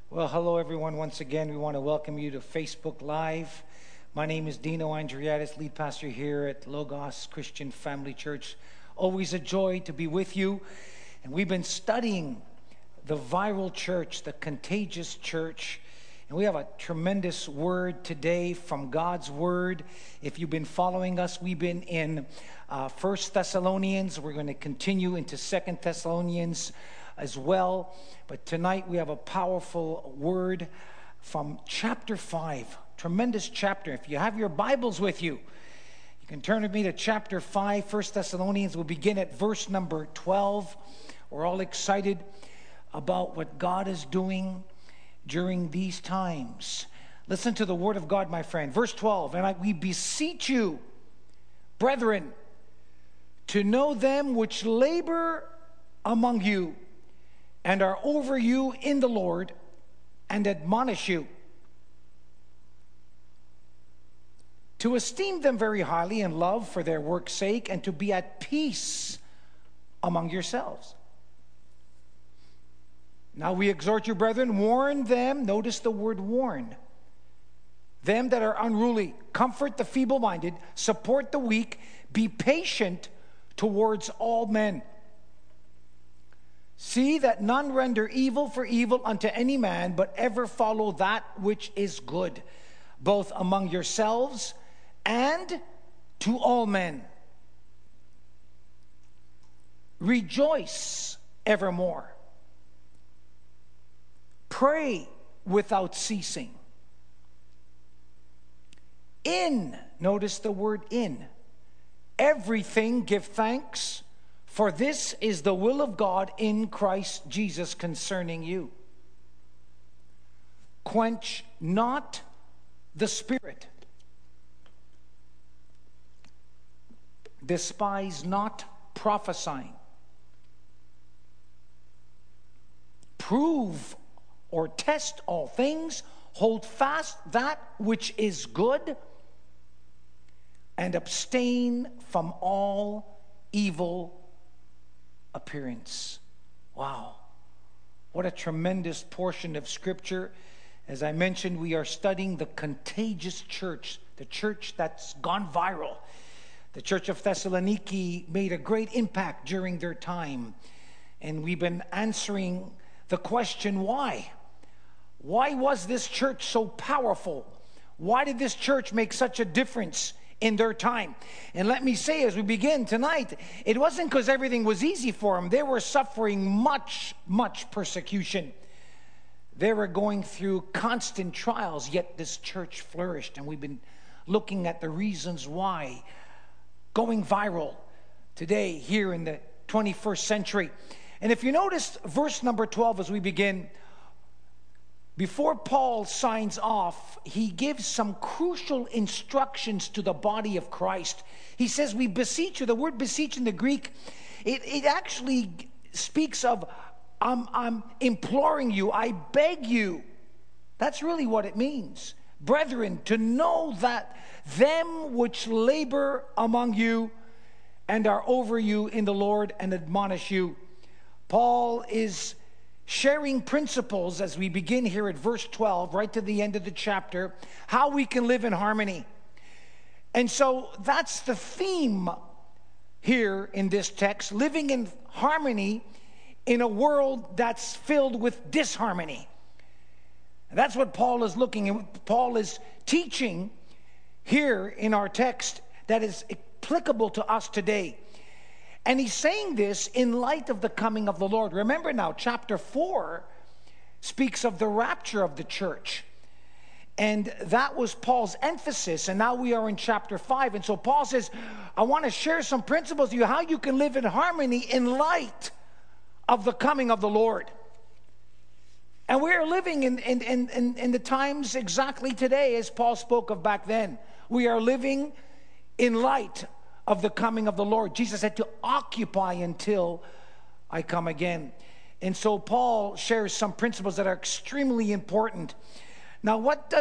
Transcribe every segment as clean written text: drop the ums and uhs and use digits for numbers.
Well, hello everyone. Once again, we want to welcome you to Facebook Live. My name is Dino Andriadis, lead pastor here at Logos Christian Family Church. Always a joy to be with you. And we've been studying the viral church, the contagious church. And we have a tremendous word today from God's word. If you've been following us, we've been in 1 Thessalonians. We're going to continue into 2 Thessalonians as well. But tonight we have a powerful word from chapter 5. Tremendous chapter. If you have your Bibles with you, you can turn with me to chapter 5, 1 Thessalonians. We'll begin at verse number 12. We're all excited about what God is doing during these times. Listen to the word of God, my friend. Verse 12, we beseech you, brethren, to know them which labor among you and are over you in the Lord, and admonish you, to esteem them very highly in love for their work's sake, and to be at peace among yourselves. Now we exhort you, brethren, warn them, notice the word warn, them that are unruly, comfort the feeble-minded, support the weak, be patient towards all men. See that none render evil for evil unto any man, but ever follow that which is good, both among yourselves and to all men. Rejoice evermore. Pray without ceasing. Notice the word in. Everything give thanks, for this is the will of God in Christ Jesus concerning you. Quench not the spirit. Despise not prophesying. Prove or test all things. Hold fast that which is good. And abstain from all evil appearance. Wow. What a tremendous portion of Scripture. As I mentioned, we are studying the contagious church, the church that's gone viral. The church of Thessaloniki made a great impact during their time. And we've been answering the question, why? Why was this church so powerful? Why did this church make such a difference in their time? And let me say, as we begin tonight, it wasn't because everything was easy for them. They were suffering much persecution. They were going through constant trials, yet this church flourished. And we've been looking at the reasons why. Going viral today here in the 21st century. And if you notice verse number 12 as we begin, before Paul signs off, he gives some crucial instructions to the body of Christ. He says, we beseech you. The word beseech in the Greek, it actually speaks of, I'm imploring you, I beg you. That's really what it means. Brethren, to know that them which labor among you and are over you in the Lord and admonish you. Paul is sharing principles as we begin here at verse 12, right to the end of the chapter, how we can live in harmony. And so that's the theme here in this text, living in harmony in a world that's filled with disharmony. And that's what Paul is looking at. Paul is teaching here in our text that is applicable to us today. And he's saying this in light of the coming of the Lord. Remember now, chapter 4 speaks of the rapture of the church. And that was Paul's emphasis. And now we are in chapter 5. And so Paul says, I want to share some principles with you, how you can live in harmony in light of the coming of the Lord. And we are living in the times exactly today as Paul spoke of back then. We are living in light of the coming of the Lord. Jesus had to occupy until I come again. And so Paul shares some principles that are extremely important. Now, what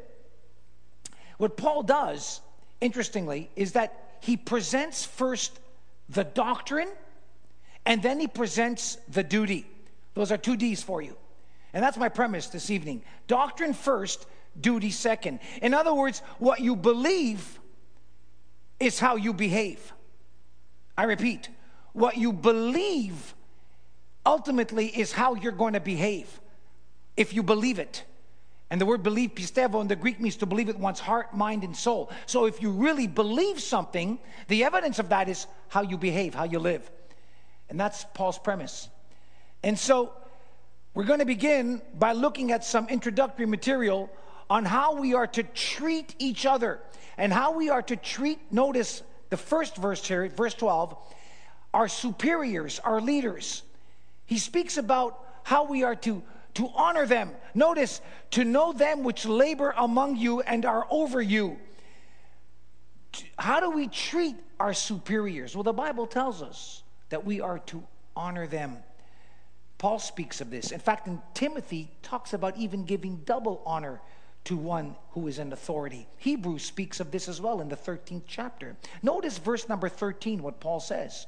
Paul does, interestingly, is that he presents first the doctrine, and then he presents the duty. Those are two D's for you. And that's my premise this evening. Doctrine first, duty second. In other words, what you believe is how you behave. I repeat, what you believe ultimately is how you're going to behave if you believe it. And the word believe, pistevo, in the Greek means to believe with one's heart, mind, and soul. So if you really believe something, the evidence of that is how you behave, how you live. And that's Paul's premise. And so we're going to begin by looking at some introductory material on how we are to treat each other and how we are to treat, notice the first verse here, verse 12, our superiors, our leaders. He speaks about how we are to honor them. Notice, to know them which labor among you and are over you. How do we treat our superiors? Well, the Bible tells us that we are to honor them. Paul speaks of this. In fact, in Timothy, talks about even giving double honor to one who is in authority. Hebrews speaks of this as well in the 13th chapter. Notice verse number 13, what Paul says.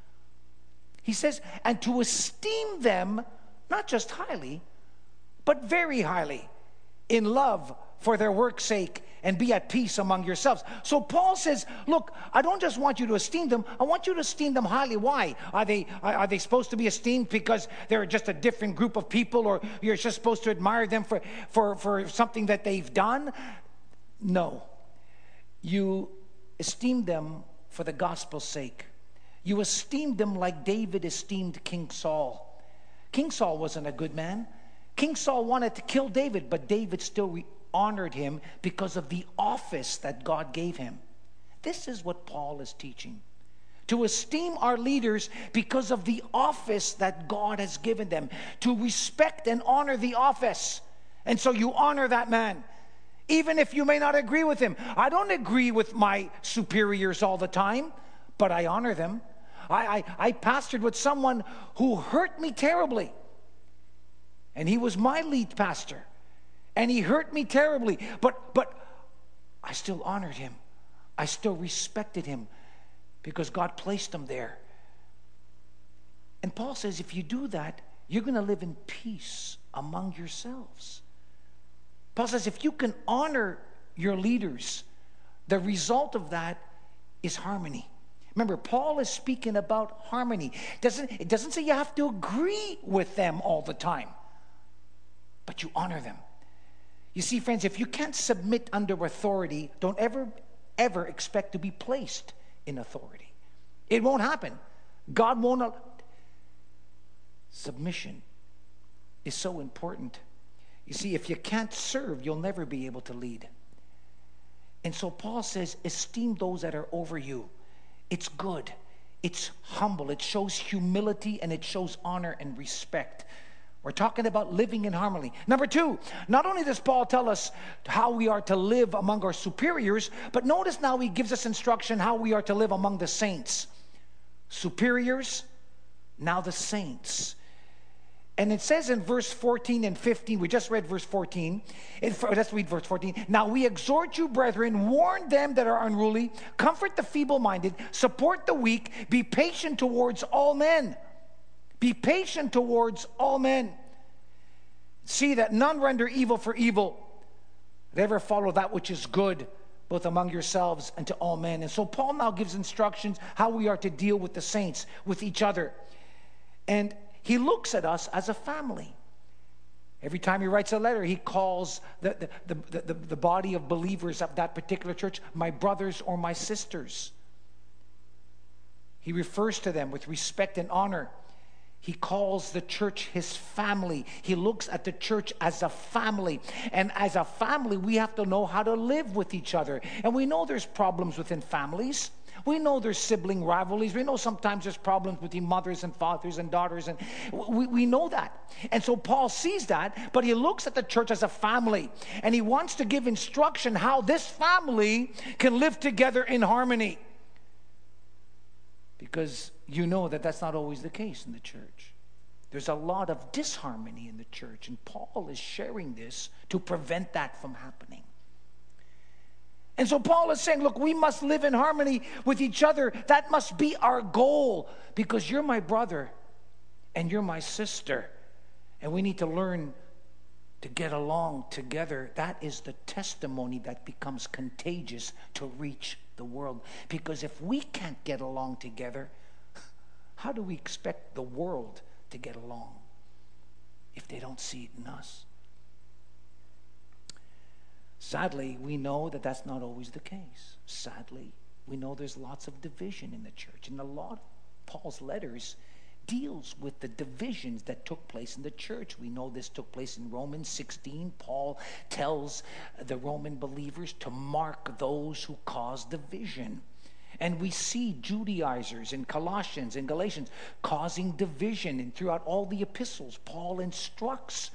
He says, and to esteem them, not just highly, but very highly, in love for their work's sake, and be at peace among yourselves. So Paul says, look, I don't just want you to esteem them, I want you to esteem them highly. Why? Are they supposed to be esteemed because they're just a different group of people, or you're just supposed to admire them for something that they've done? No. You esteem them for the gospel's sake. You esteem them like David esteemed King Saul. King Saul wasn't a good man. King Saul wanted to kill David, but David still honored him because of the office that God gave him. This is what Paul is teaching. To esteem our leaders because of the office that God has given them. To respect and honor the office. And so you honor that man, even if you may not agree with him. I don't agree with my superiors all the time, but I honor them. I pastored with someone who hurt me terribly. And he was my lead pastor. And he hurt me terribly. But I still honored him. I still respected him because God placed him there. And Paul says if you do that, you're going to live in peace among yourselves. Paul says if you can honor your leaders, the result of that is harmony. Remember, Paul is speaking about harmony. It doesn't say you have to agree with them all the time, but you honor them. You see, friends, if you can't submit under authority, don't ever expect to be placed in authority. It won't happen. God won't. Submission is so important. You see, if you can't serve, you'll never be able to lead. And so Paul says, esteem those that are over you. It's good. It's humble. It shows humility and it shows honor and respect. We're talking about living in harmony. Number two, not only does Paul tell us how we are to live among our superiors, but notice now he gives us instruction how we are to live among the saints. Superiors, now the saints. And it says in verse 14 and 15, we just read verse 14. Let's read verse 14. Now we exhort you, brethren, warn them that are unruly, comfort the feeble-minded, support the weak, be patient towards all men. Be patient towards all men. See that none render evil for evil, but ever follow that which is good, both among yourselves and to all men. And so Paul now gives instructions how we are to deal with the saints, with each other. And he looks at us as a family. Every time he writes a letter, he calls the body of believers of that particular church my brothers or my sisters. He refers to them with respect and honor. He calls the church his family. He looks at the church as a family. And as a family, we have to know how to live with each other. And we know there's problems within families. We know there's sibling rivalries. We know sometimes there's problems between mothers and fathers and daughters. And we know that. And so Paul sees that, but he looks at the church as a family. And he wants to give instruction how this family can live together in harmony. Because you know that that's not always the case in the church. There's a lot of disharmony in the church, and Paul is sharing this to prevent that from happening. And so Paul is saying, look, we must live in harmony with each other. That must be our goal, because you're my brother and you're my sister, and we need to learn to get along together, that is the testimony that becomes contagious to reach the world. Because if we can't get along together, how do we expect the world to get along if they don't see it in us? Sadly, we know that that's not always the case. Sadly, we know there's lots of division in the church. And a lot of Paul's letters deals with the divisions that took place in the church. We know this took place in Romans 16. Paul tells the Roman believers to mark those who cause division. And we see Judaizers in Colossians and Galatians causing division. And throughout all the epistles, Paul instructs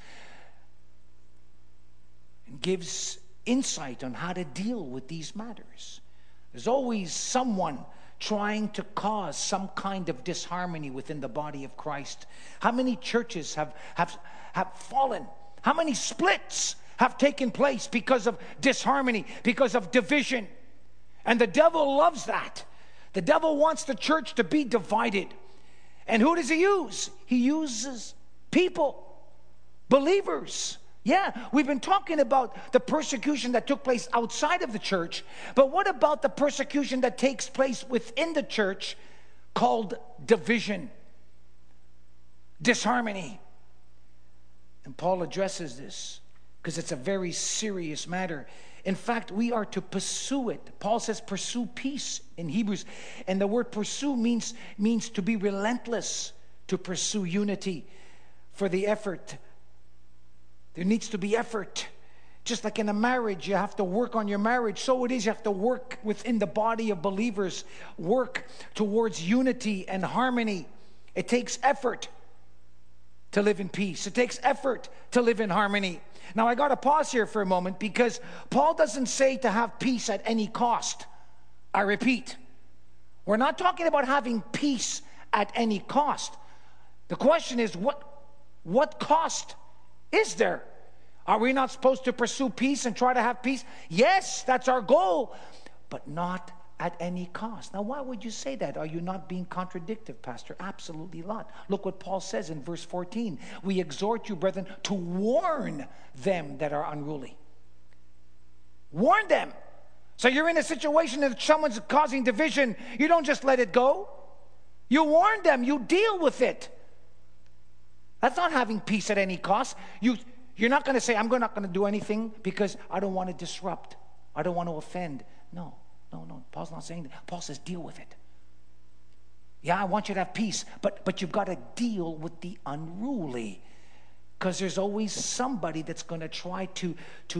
and gives insight on how to deal with these matters. There's always someone trying to cause some kind of disharmony within the body of Christ. How many churches have fallen? How many splits have taken place because of disharmony, because of division? And the devil loves that. The devil wants the church to be divided. And who does he use? He uses people, believers. Yeah, we've been talking about the persecution that took place outside of the church, but what about the persecution that takes place within the church called division, disharmony? And Paul addresses this because it's a very serious matter. In fact, we are to pursue it. Paul says pursue peace in Hebrews, and the word pursue means to be relentless, to pursue unity. For the effort, there needs to be effort. Just like in a marriage, you have to work on your marriage. So it is, you have to work within the body of believers. Work towards unity and harmony. It takes effort to live in peace. It takes effort to live in harmony. Now, I got to pause here for a moment because Paul doesn't say to have peace at any cost. I repeat, we're not talking about having peace at any cost. The question is, what cost is there? Are we not supposed to pursue peace and try to have peace? Yes, that's our goal, but not at any cost. Now, why would you say that? Are you not being contradictory, Pastor? Absolutely not. Look what Paul says in verse 14. We exhort you, brethren, to warn them that are unruly. Warn them. So you're in a situation that someone's causing division. You don't just let it go. You warn them. You deal with it. That's not having peace at any cost. You're not going to say, I'm not going to do anything because I don't want to disrupt. I don't want to offend. No. Paul's not saying that. Paul says, deal with it. Yeah, I want you to have peace, but you've got to deal with the unruly, because there's always somebody that's going to try to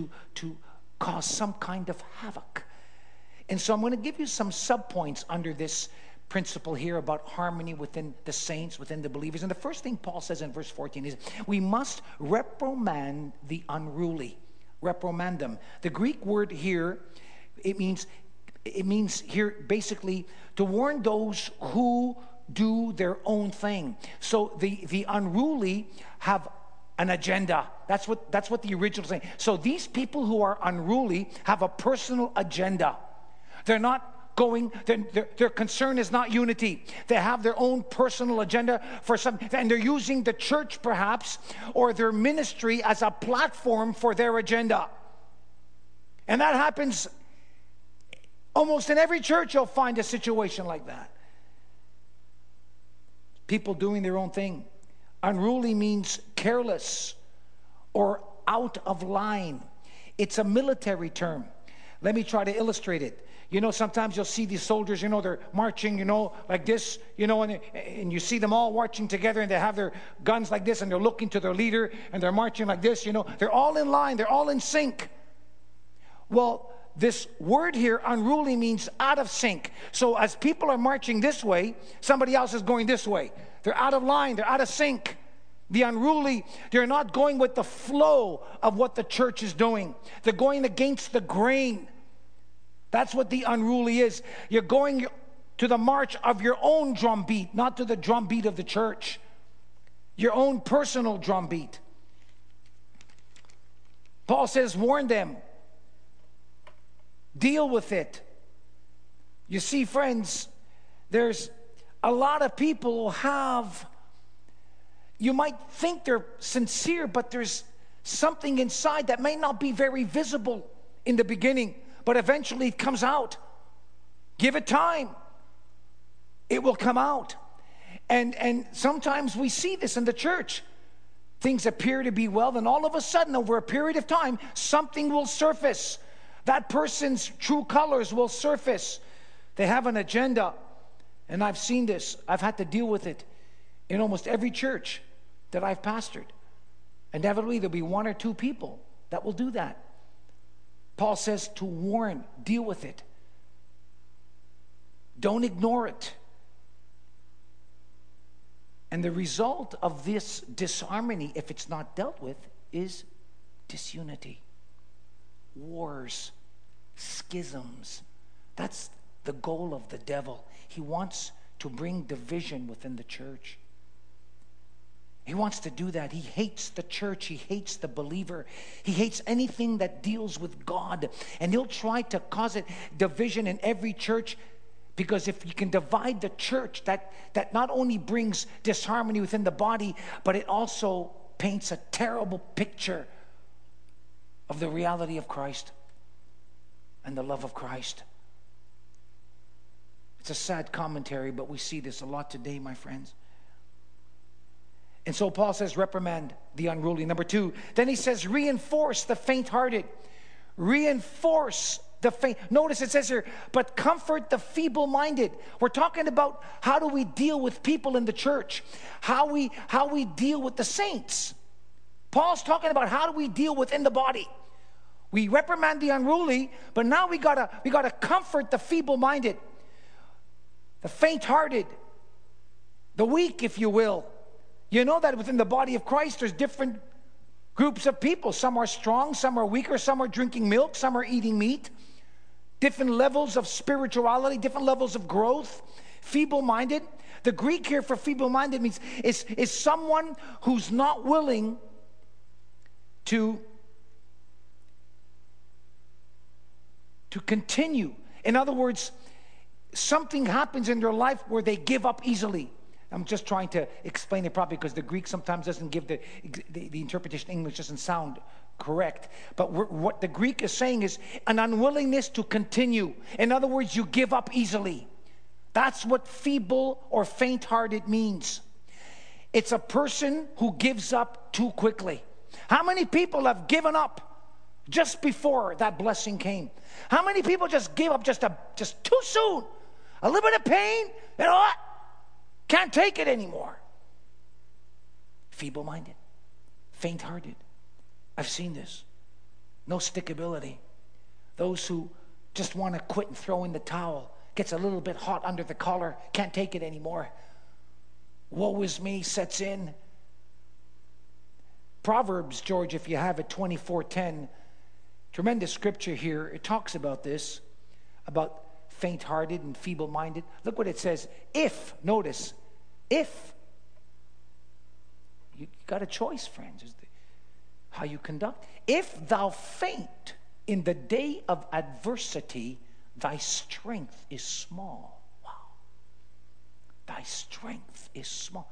cause some kind of havoc. And so I'm going to give you some subpoints under this principle here about harmony within the saints, within the believers. And the first thing Paul says in verse 14 is, we must reprimand the unruly. Reprimand them. The Greek word here, it means here basically to warn those who do their own thing. So the unruly have an agenda. That's what the original is saying. So these people who are unruly have a personal agenda. They're not going, their concern is not unity. They have their own personal agenda for something, and they're using the church perhaps or their ministry as a platform for their agenda. And that happens almost in every church. You'll find a situation like that. People doing their own thing. Unruly means careless or out of line. It's a military term. Let me try to illustrate it. You know, sometimes you'll see these soldiers, they're marching, like this, and you see them all marching together, and they have their guns like this, and they're looking to their leader, and they're marching like this, They're all in line. They're all in sync. Well, this word here, unruly, means out of sync. So as people are marching this way, somebody else is going this way. They're out of line. They're out of sync. The unruly, they're not going with the flow of what the church is doing. They're going against the grain. That's what the unruly is. You're going to the march of your own drumbeat, not to the drumbeat of the church. Your own personal drumbeat. Paul says, warn them. Deal with it. You see, friends, there's a lot of people who have, you might think they're sincere, but there's something inside that may not be very visible in the beginning, but eventually it comes out. Give it time. It will come out. And sometimes we see this in the church. Things appear to be well, then all of a sudden, over a period of time, something will surface. That person's true colors will surface. They have an agenda. And I've seen this. I've had to deal with it in almost every church that I've pastored. Inevitably, there'll be one or two people that will do that. Paul says to warn, deal with it. Don't ignore it. And the result of this disharmony, if it's not dealt with, is disunity, wars, schisms. That's the goal of the devil. He wants to bring division within the church. He wants to do that. He hates the church. He hates the believer. He hates anything that deals with God. And he'll try to cause it division in every church. Because if you can divide the church, that not only brings disharmony within the body, but it also paints a terrible picture of the reality of Christ and the love of Christ. It's a sad commentary, but we see this a lot today, my friends. And so Paul says, reprimand the unruly. Number 2, then he says, reinforce the faint-hearted. Reinforce the faint. Notice it says here, but comfort the feeble-minded. We're talking about how do we deal with people in the church, how we deal with the saints. Paul's talking about how do we deal within the body. We reprimand the unruly, but now we gotta comfort the feeble-minded, the faint-hearted, the weak, if you will. You know that within the body of Christ, there's different groups of people. Some are strong, some are weaker, some are drinking milk, some are eating meat. Different levels of spirituality, different levels of growth. Feeble-minded. The Greek here for feeble-minded means is someone who's not willing to continue. In other words, something happens in their life where they give up easily. I'm just trying to explain it properly because the Greek sometimes doesn't give the interpretation in English doesn't sound correct. But what the Greek is saying is an unwillingness to continue. In other words, you give up easily. That's what feeble or faint-hearted means. It's a person who gives up too quickly. How many people have given up just before that blessing came? How many people just gave up just too soon? A little bit of pain, you know what? Can't take it anymore. Feeble-minded, faint-hearted. I've seen this. No stickability. Those who just want to quit and throw in the towel. Gets a little bit hot under the collar. Can't take it anymore. Woe is me sets in. Proverbs, George, if you have it, 24:10. Tremendous scripture here. It talks about this, about faint-hearted and feeble-minded. Look what it says. If, notice, if. You got a choice, friends, how you conduct. If thou faint in the day of adversity, thy strength is small. Wow. Thy strength is small.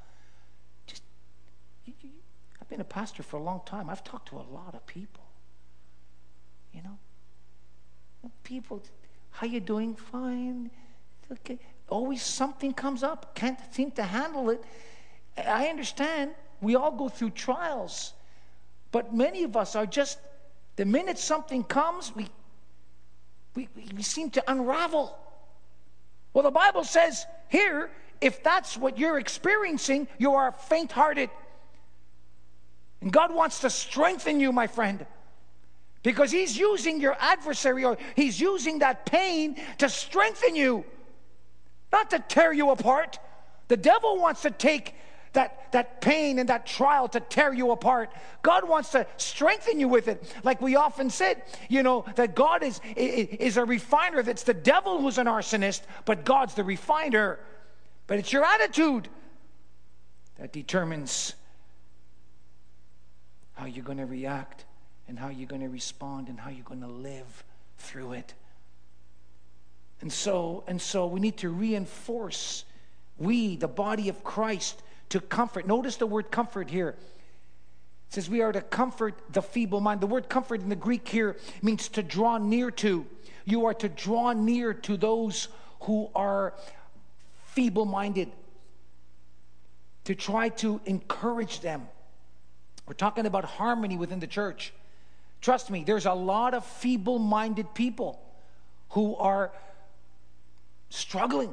I've been a pastor for a long time. I've talked to a lot of people. You know? People, how you doing? Fine. Okay. Always something comes up. Can't seem to handle it. I understand. We all go through trials. But many of us are just, the minute something comes, we seem to unravel. Well, the Bible says here, if that's what you're experiencing, you are faint-hearted. And God wants to strengthen you, my friend. Because He's using your adversary, or He's using that pain to strengthen you, not to tear you apart. The devil wants to take that pain and that trial to tear you apart. God wants to strengthen you with it. Like we often said, you know, that God is a refiner. That's the devil who's an arsonist, but God's the refiner. But it's your attitude that determines how you're going to react and how you're going to respond and how you're going to live through it. And so we need to reinforce, we, the body of Christ, to comfort. Notice the word comfort here. It says we are to comfort the feeble mind. The word comfort in the Greek here means to draw near to. You are to draw near to those who are feeble-minded, to try to encourage them. We're talking about harmony within the church. Trust me, there's a lot of feeble-minded people who are struggling.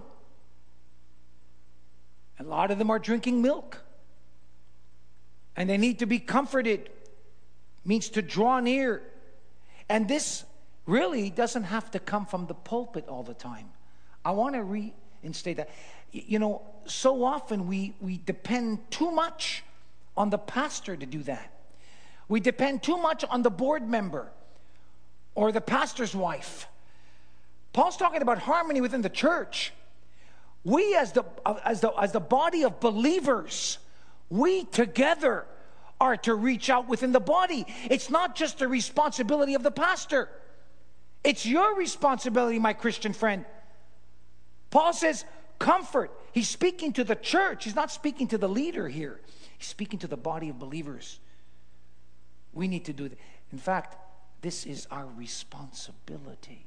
A lot of them are drinking milk. And they need to be comforted. Means to draw near. And this really doesn't have to come from the pulpit all the time. I want to reinstate that. You know, so often we depend too much on the pastor to do that. We depend too much on the board member or the pastor's wife. Paul's talking about harmony within the church. We as the body of believers, we together are to reach out within the body. It's not just the responsibility of the pastor. It's your responsibility, my Christian friend. Paul says, comfort. He's speaking to the church. He's not speaking to the leader here. He's speaking to the body of believers. We need to do that. In fact, this is our responsibility.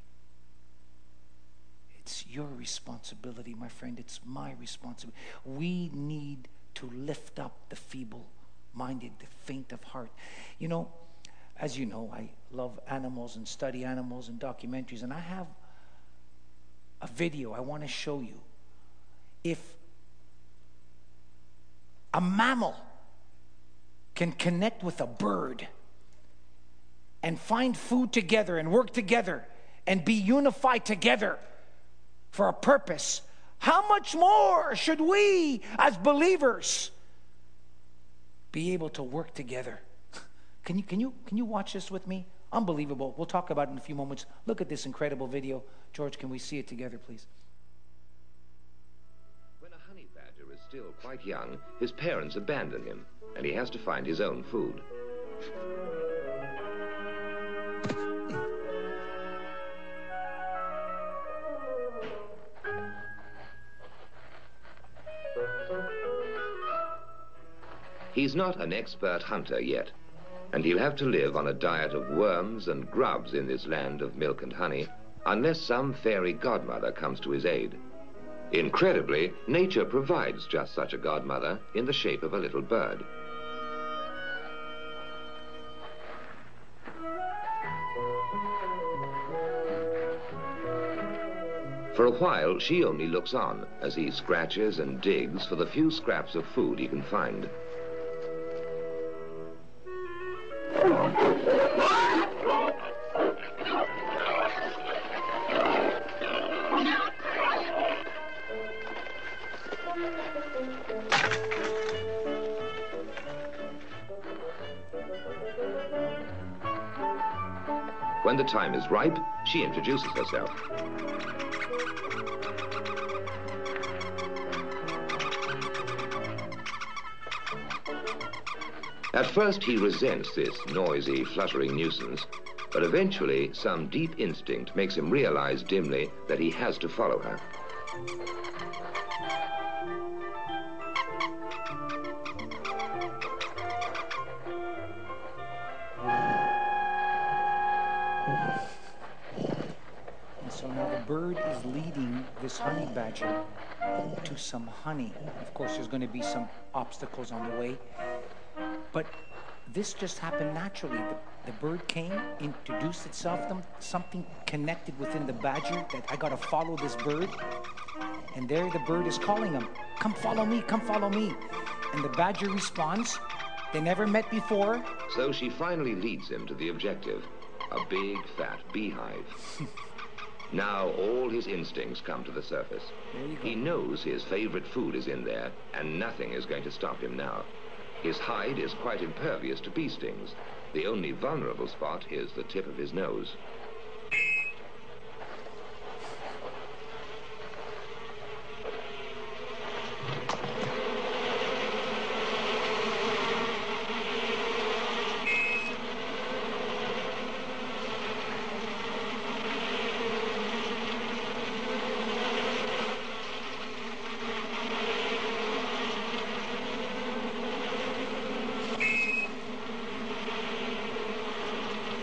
It's your responsibility, my friend. It's my responsibility. We need to lift up the feeble-minded, the faint of heart. You know, as you know, I love animals and study animals and documentaries, and I have a video I want to show you. If a mammal can connect with a bird and find food together and work together and be unified together for a purpose, how much more should we as believers be able to work together? Can you watch this with me? Unbelievable. We'll talk about it in a few moments. Look at this incredible video. George, can we see it together, please? When a honey badger is still quite young, his parents abandon him, and he has to find his own food. He's not an expert hunter yet, and he'll have to live on a diet of worms and grubs in this land of milk and honey, unless some fairy godmother comes to his aid. Incredibly, nature provides just such a godmother in the shape of a little bird. For a while, she only looks on as he scratches and digs for the few scraps of food he can find. When the time is ripe, she introduces herself. At first, he resents this noisy, fluttering nuisance, but eventually, some deep instinct makes him realize dimly that he has to follow her. And so now the bird is leading this honey badger to some honey. Of course, there's going to be some obstacles on the way. But this just happened naturally. The bird came, introduced itself to them, something connected within the badger that I got to follow this bird. And there the bird is calling him, come follow me, come follow me. And the badger responds, they never met before. So she finally leads him to the objective, a big, fat beehive. Now all his instincts come to the surface. He knows his favorite food is in there, and nothing is going to stop him now. His hide is quite impervious to bee stings. The only vulnerable spot is the tip of his nose.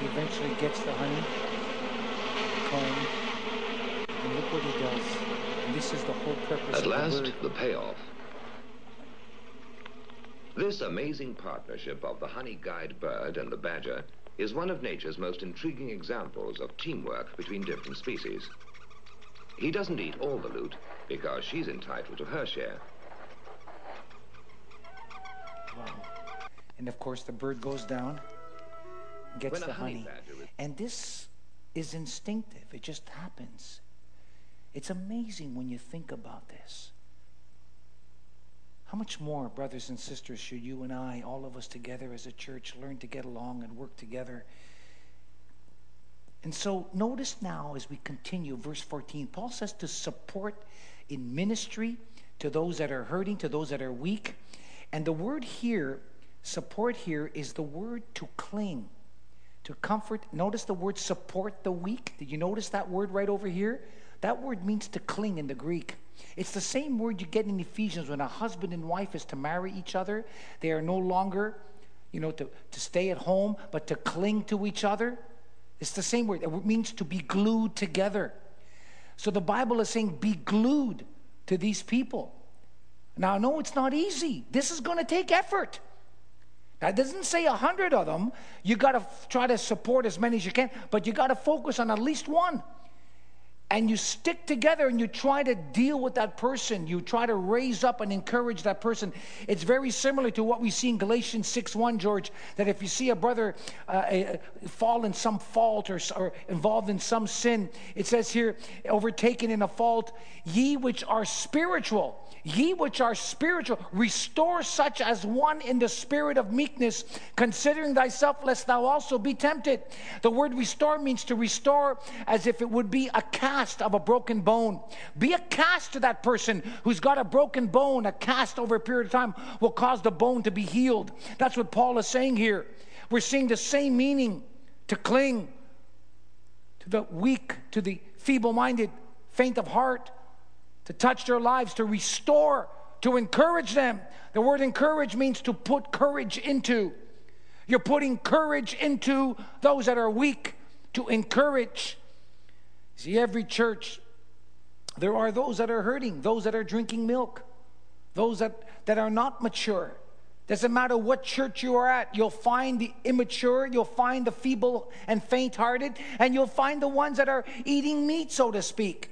He eventually gets the honey comb, and look what he does. And this is the whole purpose At of last, the bird. the payoff. This amazing partnership of the honey guide bird and the badger is one of nature's most intriguing examples of teamwork between different species. He doesn't eat all the loot because she's entitled to her share. Wow. And of course, the bird goes down, gets the honey. And this is instinctive. It just happens. It's amazing when you think about this. How much more, brothers and sisters, should you and I, all of us together as a church, learn to get along and work together? And so notice now as we continue, verse 14, Paul says to support in ministry to those that are hurting, to those that are weak. And the word here, support here, is the word to cling, to comfort. Notice the word support the weak. Did you notice that word right over here? That word means to cling in the Greek. It's the same word you get in Ephesians when a husband and wife is to marry each other. They are no longer, to stay at home, but to cling to each other. It's the same word. It means to be glued together. So the Bible is saying be glued to these people. Now, I know it's not easy. This is going to take effort. Now, it doesn't say 100 of them. You got to try to support as many as you can, but you got to focus on at least one. And you stick together and you try to deal with that person. You try to raise up and encourage that person. It's very similar to what we see in Galatians 6:1, George, that if you see a brother fall in some fault or involved in some sin, it says here, overtaken in a fault, ye which are spiritual, restore such as one in the spirit of meekness, considering thyself, lest thou also be tempted. The word restore means to restore as if it would be a cast of a broken bone. Be a cast to that person who's got a broken bone. A cast over a period of time will cause the bone to be healed. That's what Paul is saying here. We're seeing the same meaning, to cling to the weak, to the feeble-minded, faint of heart, to touch their lives, to restore, to encourage them. The word encourage means to put courage into. You're putting courage into those that are weak, to encourage. See, every church, there are those that are hurting, those that are drinking milk, those that are not mature. Doesn't matter what church you are at, you'll find the immature, you'll find the feeble and faint-hearted, and you'll find the ones that are eating meat, so to speak.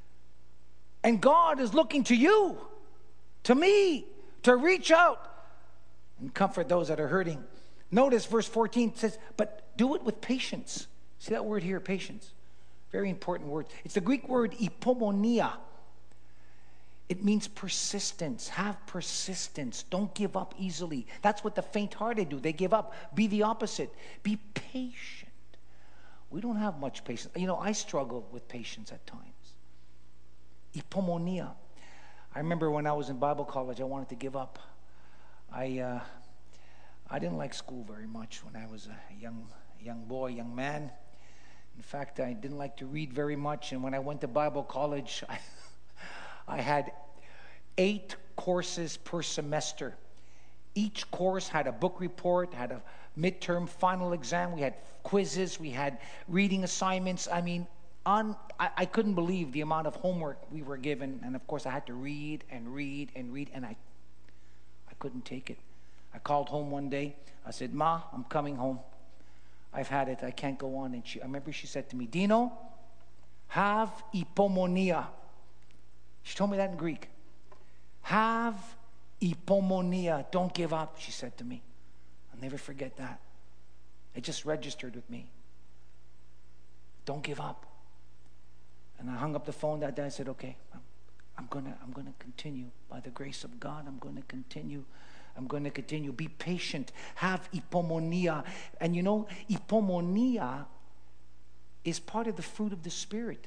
And God is looking to you, to me, to reach out and comfort those that are hurting. Notice verse 14 says, but do it with patience. See that word here, patience. Very important word. It's the Greek word hypomonia. It means persistence. Have persistence. Don't give up easily. That's what the faint-hearted do. They give up. Be the opposite. Be patient. We don't have much patience. I struggle with patience at times. Hypomonia. I remember when I was in Bible college, I wanted to give up. I didn't like school very much when I was a young boy, young man. In fact, I didn't like to read very much, and when I went to Bible college, I had 8 courses per semester. Each course had a book report, had a midterm final exam, we had quizzes, we had reading assignments. I couldn't believe the amount of homework we were given, and of course I had to read, and I couldn't take it. I called home one day. I said, Ma, I'm coming home. I've had it. I can't go on. And I remember she said to me, Dino, have hypomonia. She told me that in Greek. Have hypomonia. Don't give up, she said to me. I'll never forget that. It just registered with me. Don't give up. And I hung up the phone that day. I said, okay, I'm gonna continue. By the grace of God, I'm going to continue. Be patient. Have hypomonia. And hypomonia is part of the fruit of the Spirit.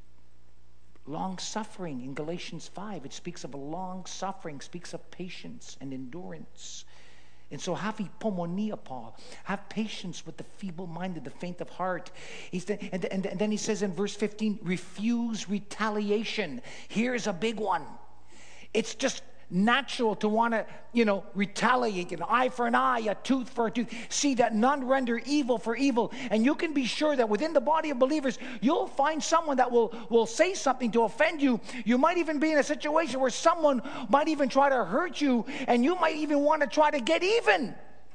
Long-suffering. In Galatians 5, it speaks of a long-suffering, speaks of patience and endurance. And so have hypomonia, Paul. Have patience with the feeble-minded, the faint of heart. And then he says in verse 15, refuse retaliation. Here's a big one. It's just natural to want to, retaliate. An eye for an eye, a tooth for a tooth. See that none render evil for evil. And you can be sure that within the body of believers, you'll find someone that will say something to offend you. You might even be in a situation where someone might even try to hurt you, and you might even want to try to get even.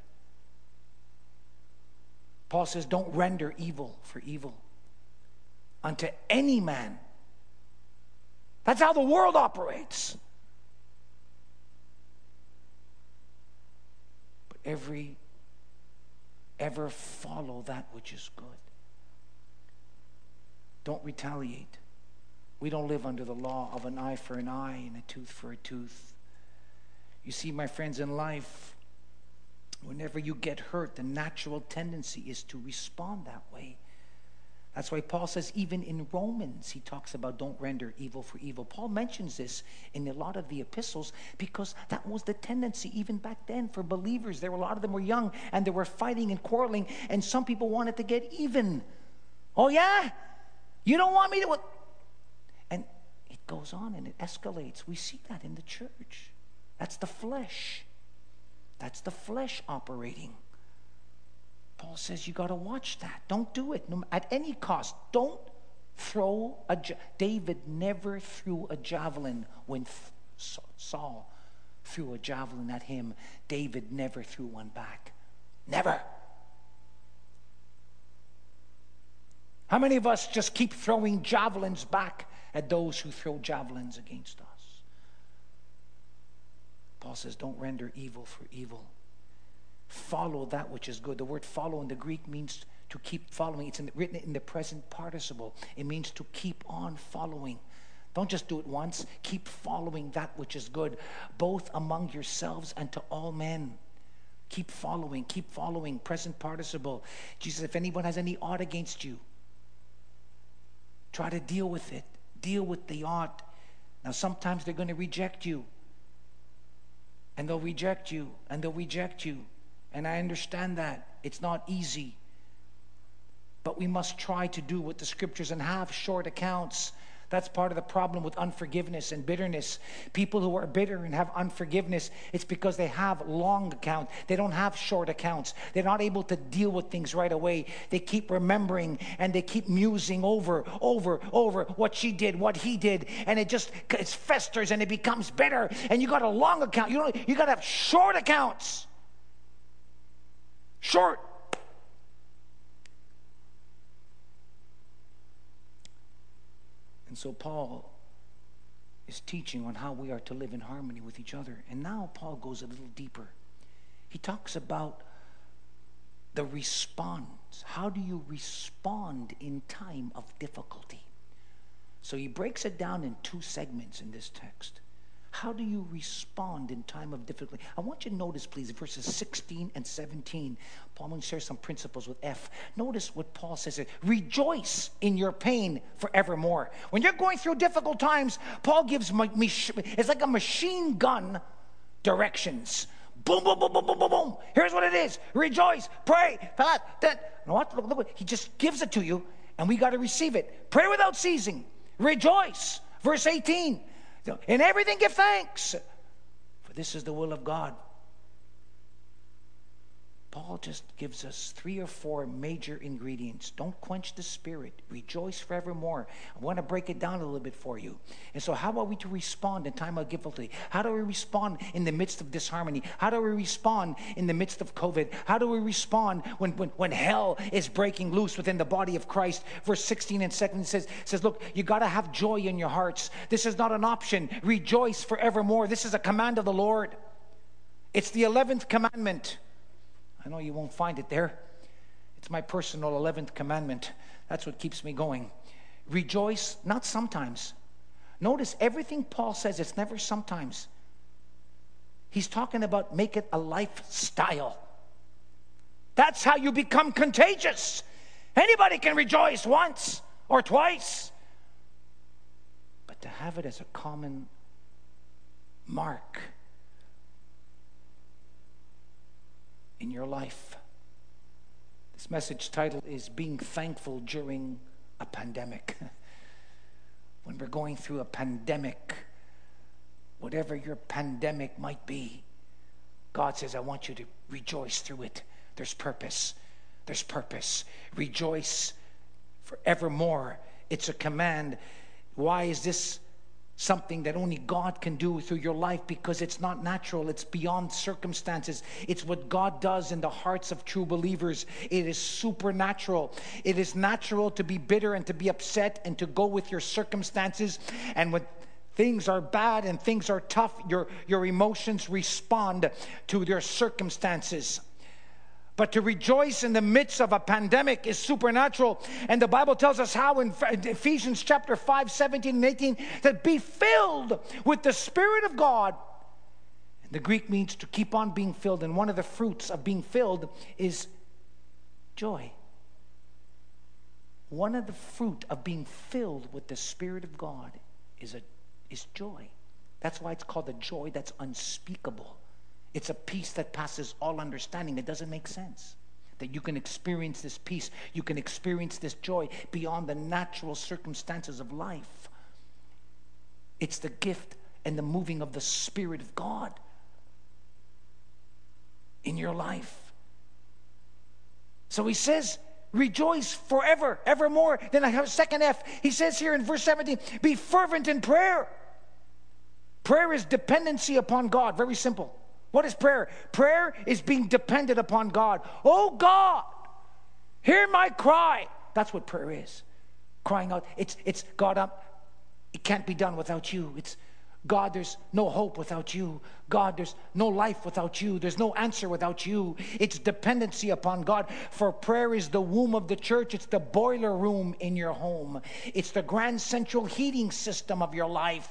Paul says, don't render evil for evil unto any man. That's how the world operates. But ever follow that which is good. Don't retaliate. We don't live under the law of an eye for an eye and a tooth for a tooth. You see, my friends, in life, whenever you get hurt, the natural tendency is to respond that way. That's why Paul says, even in Romans, he talks about don't render evil for evil. Paul mentions this in a lot of the epistles because that was the tendency even back then for believers. A lot of them were young and they were fighting and quarreling, and some people wanted to get even. Oh yeah? You don't want me to... And it goes on and it escalates. We see that in the church. That's the flesh. That's the flesh operating. Paul says you got to watch that. Don't do it at any cost. Don't throw David never threw a javelin when Saul threw a javelin at him. David never threw one back. Never. How many of us just keep throwing javelins back at those who throw javelins against us? Paul says don't render evil for evil. Follow that which is good. The word follow in the Greek means to keep following. It's written in the present participle. It means to keep on following. Don't just do it once. Keep following that which is good, both among yourselves and to all men. Keep following, present participle. Jesus, if anyone has any ought against you, try to deal with it. Deal with the ought. Now, sometimes they're going to reject you. And they'll reject you, and they'll reject you. And I understand that. It's not easy. But we must try to do what the scriptures and have short accounts. That's part of the problem with unforgiveness and bitterness. People who are bitter and have unforgiveness, it's because they have long accounts. They don't have short accounts. They're not able to deal with things right away. They keep remembering and they keep musing over what she did, what he did, and it festers and it becomes bitter. And you got a long account. You got to have short accounts. Short. And so Paul is teaching on how we are to live in harmony with each other. And now Paul goes a little deeper. He talks about the response. How do you respond in time of difficulty? So he breaks it down in two segments in this text. How do you respond in time of difficulty? I want you to notice, please, verses 16 and 17. Paul wants to share some principles with F. Notice what Paul says here. Rejoice in your pain forevermore. When you're going through difficult times, Paul gives it's like a machine gun directions. Boom, boom, boom, boom, boom, boom, boom. Here's what it is. Rejoice, pray, that. Look, he just gives it to you, and we got to receive it. Pray without ceasing. Rejoice. Verse 18. In everything give thanks, for this is the will of God. Paul just gives us 3 or 4 major ingredients. Don't quench the spirit. Rejoice forevermore. I want to break it down a little bit for you. And so how are we to respond in time of difficulty? How do we respond in the midst of disharmony? How do we respond in the midst of COVID? How do we respond when hell is breaking loose within the body of Christ? Verse 16 and 17 says, look, you got to have joy in your hearts. This is not an option. Rejoice forevermore. This is a command of the Lord. It's the 11th commandment. I know you won't find it there. It's my personal 11th commandment. That's what keeps me going. Rejoice, not sometimes. Notice everything Paul says, it's never sometimes. He's talking about make it a lifestyle. That's how you become contagious. Anybody can rejoice once or twice. But to have it as a common mark in your life. This message title is Being Thankful During a Pandemic. When we're going through a pandemic, Whatever your pandemic might be, God says, I want you to rejoice through it. There's purpose. There's purpose. Rejoice forevermore. It's a command. Why is this something that only God can do through your life? Because it's not natural. It's beyond circumstances. It's what God does in the hearts of true believers. It is supernatural. It is natural to be bitter and to be upset and to go with your circumstances. And when things are bad and things are tough, your emotions respond to their circumstances. But to rejoice in the midst of a pandemic is supernatural. And the Bible tells us how in Ephesians chapter 5, 17 and 18, that be filled with the Spirit of God. And the Greek means to keep on being filled. And one of the fruits of being filled is joy. One of the fruit of being filled with the Spirit of God is joy. That's why it's called a joy that's unspeakable. It's a peace that passes all understanding. It doesn't make sense that you can experience this peace. You can experience this joy beyond the natural circumstances of life. It's the gift and the moving of the Spirit of God in your life. So he says, rejoice forever, evermore. Then I have a second F. He says here in verse 17, be fervent in prayer. Prayer is dependency upon God. Very simple. What is prayer? Prayer is being dependent upon God. Oh God, hear my cry. That's what prayer is. Crying out. It's God, it can't be done without you. It's God, there's no hope without you. God, there's no life without you. There's no answer without you. It's dependency upon God. For prayer is the womb of the church. It's the boiler room in your home. It's the grand central heating system of your life.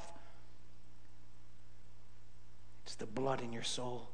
It's the blood in your soul.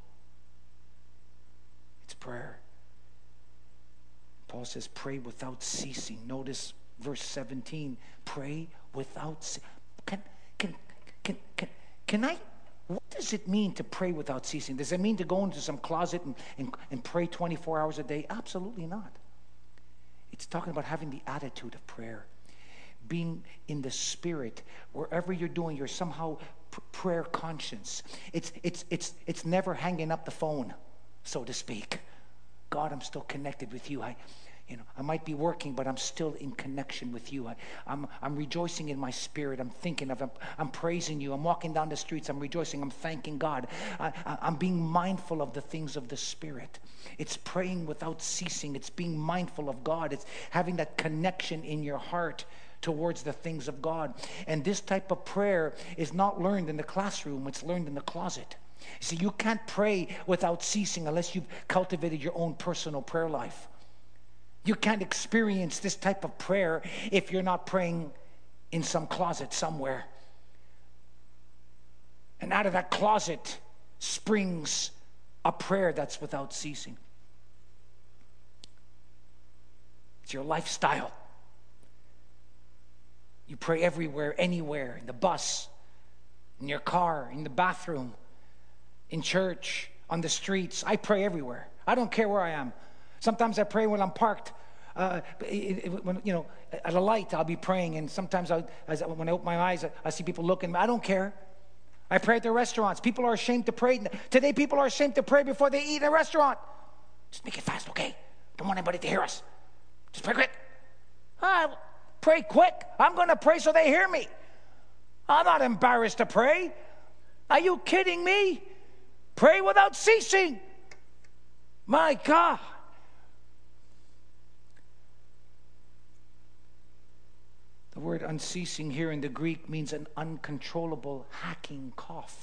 It's prayer. Paul says, pray without ceasing. Notice verse 17. Pray without ceasing. Can I? What does it mean to pray without ceasing? Does it mean to go into some closet and pray 24 hours a day? Absolutely not. It's talking about having the attitude of prayer. Being in the Spirit. Wherever you're doing, you're somehow prayer conscience. It's never hanging up the phone, so to speak. God, I'm still connected with you. I might be working, but I'm still in connection with you. I'm rejoicing in my spirit. I'm thinking of him. I'm praising you. I'm walking down the streets. I'm rejoicing. I'm thanking God. I'm being mindful of the things of the Spirit. It's praying without ceasing. It's being mindful of God. It's having that connection in your heart towards the things of God. And this type of prayer is not learned in the classroom. It's learned in the closet. See, you can't pray without ceasing unless you've cultivated your own personal prayer life. You can't experience this type of prayer if you're not praying in some closet somewhere. And out of that closet springs a prayer that's without ceasing. It's your lifestyle. You pray everywhere, anywhere, in the bus, in your car, in the bathroom, in church, on the streets. I pray everywhere. I don't care where I am. Sometimes I pray when I'm parked. At a light, I'll be praying. And sometimes when I open my eyes, I see people looking. I don't care. I pray at the restaurants. People are ashamed to pray. Today, people are ashamed to pray before they eat in a restaurant. Just make it fast, okay? Don't want anybody to hear us. Just pray quick. Pray quick. I'm going to pray so they hear me. I'm not embarrassed to pray. Are you kidding me? Pray without ceasing. My God. The word unceasing here in the Greek means an uncontrollable hacking cough.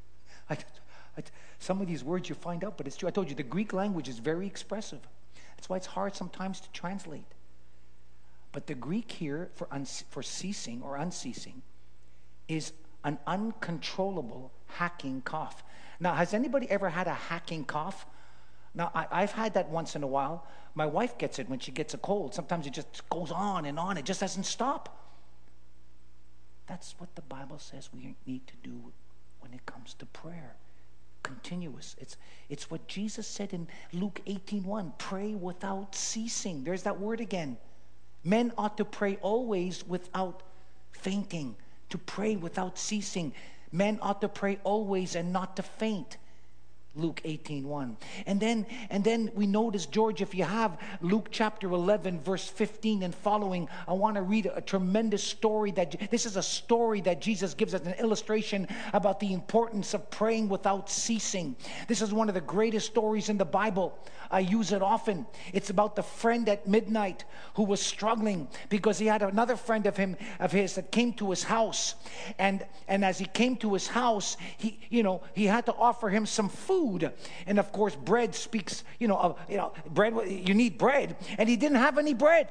Some of these words you find out, but it's true. I told you, the Greek language is very expressive. That's why it's hard sometimes to translate. But the Greek here for ceasing or unceasing is an uncontrollable hacking cough. Now, has anybody ever had a hacking cough? Now, I've had that once in a while. My wife gets it when she gets a cold. Sometimes it just goes on and on. It just doesn't stop. That's what the Bible says we need to do when it comes to prayer. Continuous. It's what Jesus said in Luke 18:1. Pray without ceasing. There's that word again. Men ought to pray always without fainting. To pray without ceasing. Men ought to pray always and not to faint. Luke 18:1. And then we notice, George, if you have Luke chapter 11, verse 15 and following, I want to read a tremendous story. This is a story that Jesus gives us an illustration about the importance of praying without ceasing. This is one of the greatest stories in the Bible. I use it often. It's about the friend at midnight who was struggling because he had another friend of his that came to his house. And as he came to his house, he had to offer him some food. And of course, bread speaks, bread, you need bread. And he didn't have any bread.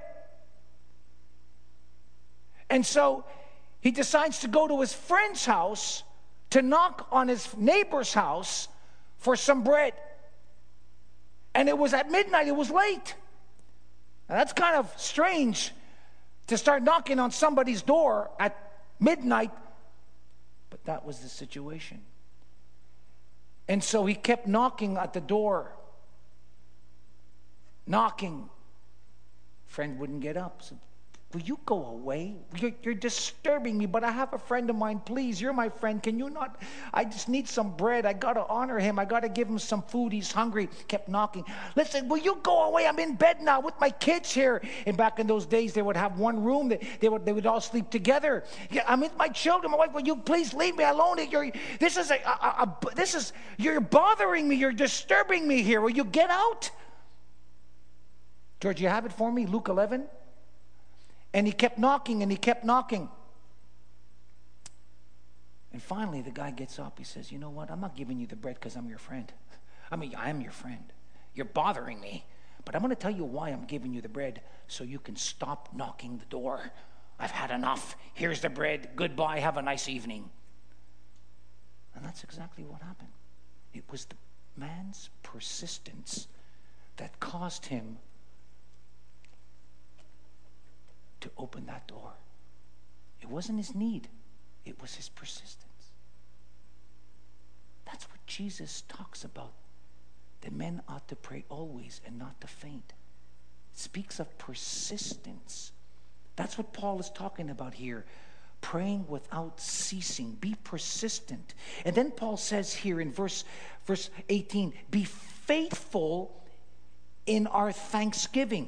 And so he decides to go to his friend's house to knock on his neighbor's house for some bread. And it was at midnight. It was late. Now, that's kind of strange to start knocking on somebody's door at midnight. But that was the situation. And so he kept knocking at the door. Knocking. Friend wouldn't get up. So, will you go away? You're disturbing me, but I have a friend of mine. Please, you're my friend. Can you not? I just need some bread. I got to honor him. I got to give him some food. He's hungry. Kept knocking. Listen, will you go away? I'm in bed now with my kids here. And back in those days, they would have one room. They would all sleep together. Yeah, I'm with my children. My wife, will you please leave me alone? You're bothering me. You're disturbing me here. Will you get out? George, you have it for me? Luke 11. And he kept knocking and he kept knocking. And finally the guy gets up. He says, you know what? I'm not giving you the bread because I'm your friend. I mean, I am your friend. You're bothering me. But I'm going to tell you why I'm giving you the bread, so you can stop knocking the door. I've had enough. Here's the bread. Goodbye. Have a nice evening. And that's exactly what happened. It was the man's persistence that caused him to open that door. It wasn't his need. It was his persistence. That's what Jesus talks about. That men ought to pray always and not to faint. It speaks of persistence. That's what Paul is talking about here. Praying without ceasing. Be persistent. And then Paul says here in verse 18, be faithful in our thanksgiving.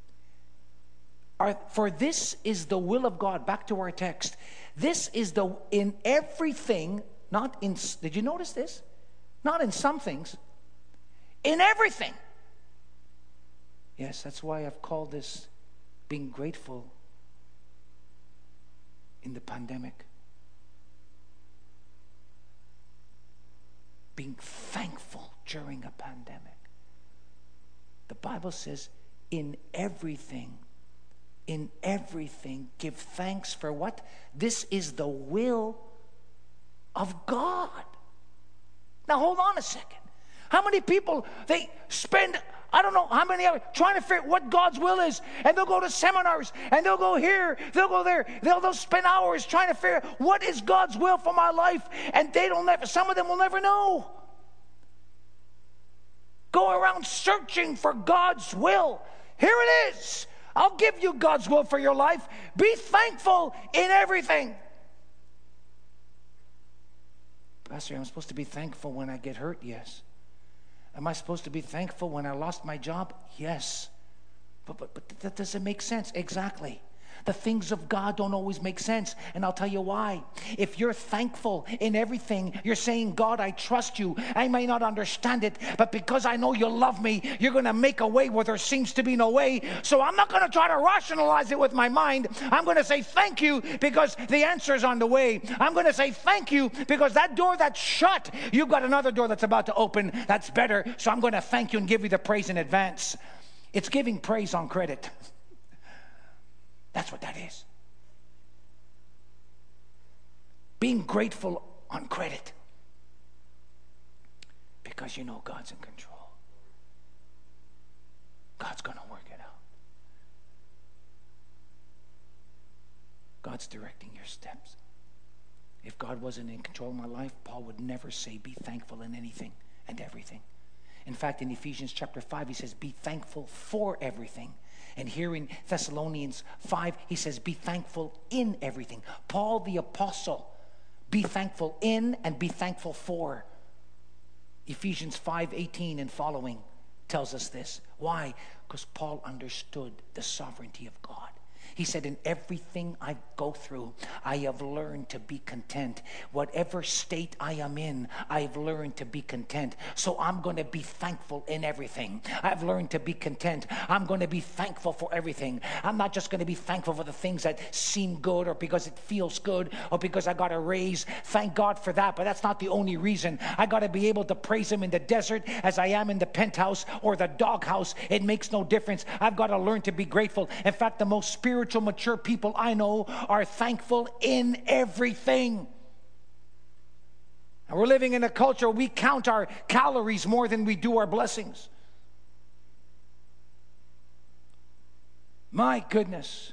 For this is the will of God. Back to our text. This is in everything, not in, did you notice this? Not in some things. In everything. Yes, that's why I've called this being grateful in the pandemic. Being thankful during a pandemic. The Bible says, in everything, give thanks for what? This is the will of God. Now hold on a second. How many people, they spend, I don't know how many hours trying to figure out what God's will is, and they'll go to seminars, and they'll go here, they'll go there, they'll spend hours trying to figure out what is God's will for my life, and some of them will never know. Go around searching for God's will. Here it is. I'll give you God's will for your life. Be thankful in everything. Pastor, I'm supposed to be thankful when I get hurt? Yes. Am I supposed to be thankful when I lost my job? Yes. But that doesn't make sense. Exactly. The things of God don't always make sense. And I'll tell you why. If you're thankful in everything, you're saying, God, I trust you. I may not understand it, but because I know you love me, you're going to make a way where there seems to be no way. So I'm not going to try to rationalize it with my mind. I'm going to say thank you because the answer is on the way. I'm going to say thank you because that door that's shut, you've got another door that's about to open that's better. So I'm going to thank you and give you the praise in advance. It's giving praise on credit. That's what that is. Being grateful on credit. Because you know God's in control. God's going to work it out. God's directing your steps. If God wasn't in control of my life, Paul would never say, be thankful in anything and everything. In fact, in Ephesians chapter 5, he says, be thankful for everything. And here in Thessalonians 5, he says, be thankful in everything. Paul the apostle Be thankful in and be thankful for. Ephesians 5:18 and following tells us this. Why? Because Paul understood the sovereignty of God. He said, in everything I go through, I have learned to be content. Whatever state I am in, I've learned to be content. So I'm going to be thankful in everything. I've learned to be content. I'm going to be thankful for everything. I'm not just going to be thankful for the things that seem good or because it feels good or because I got a raise. Thank God for that, but that's not the only reason. I got to be able to praise him in the desert as I am in the penthouse or the doghouse. It makes no difference. I've got to learn to be grateful. In fact, the most spiritual, mature people I know are thankful in everything. And we're living in a culture where we count our calories more than we do our blessings. My goodness.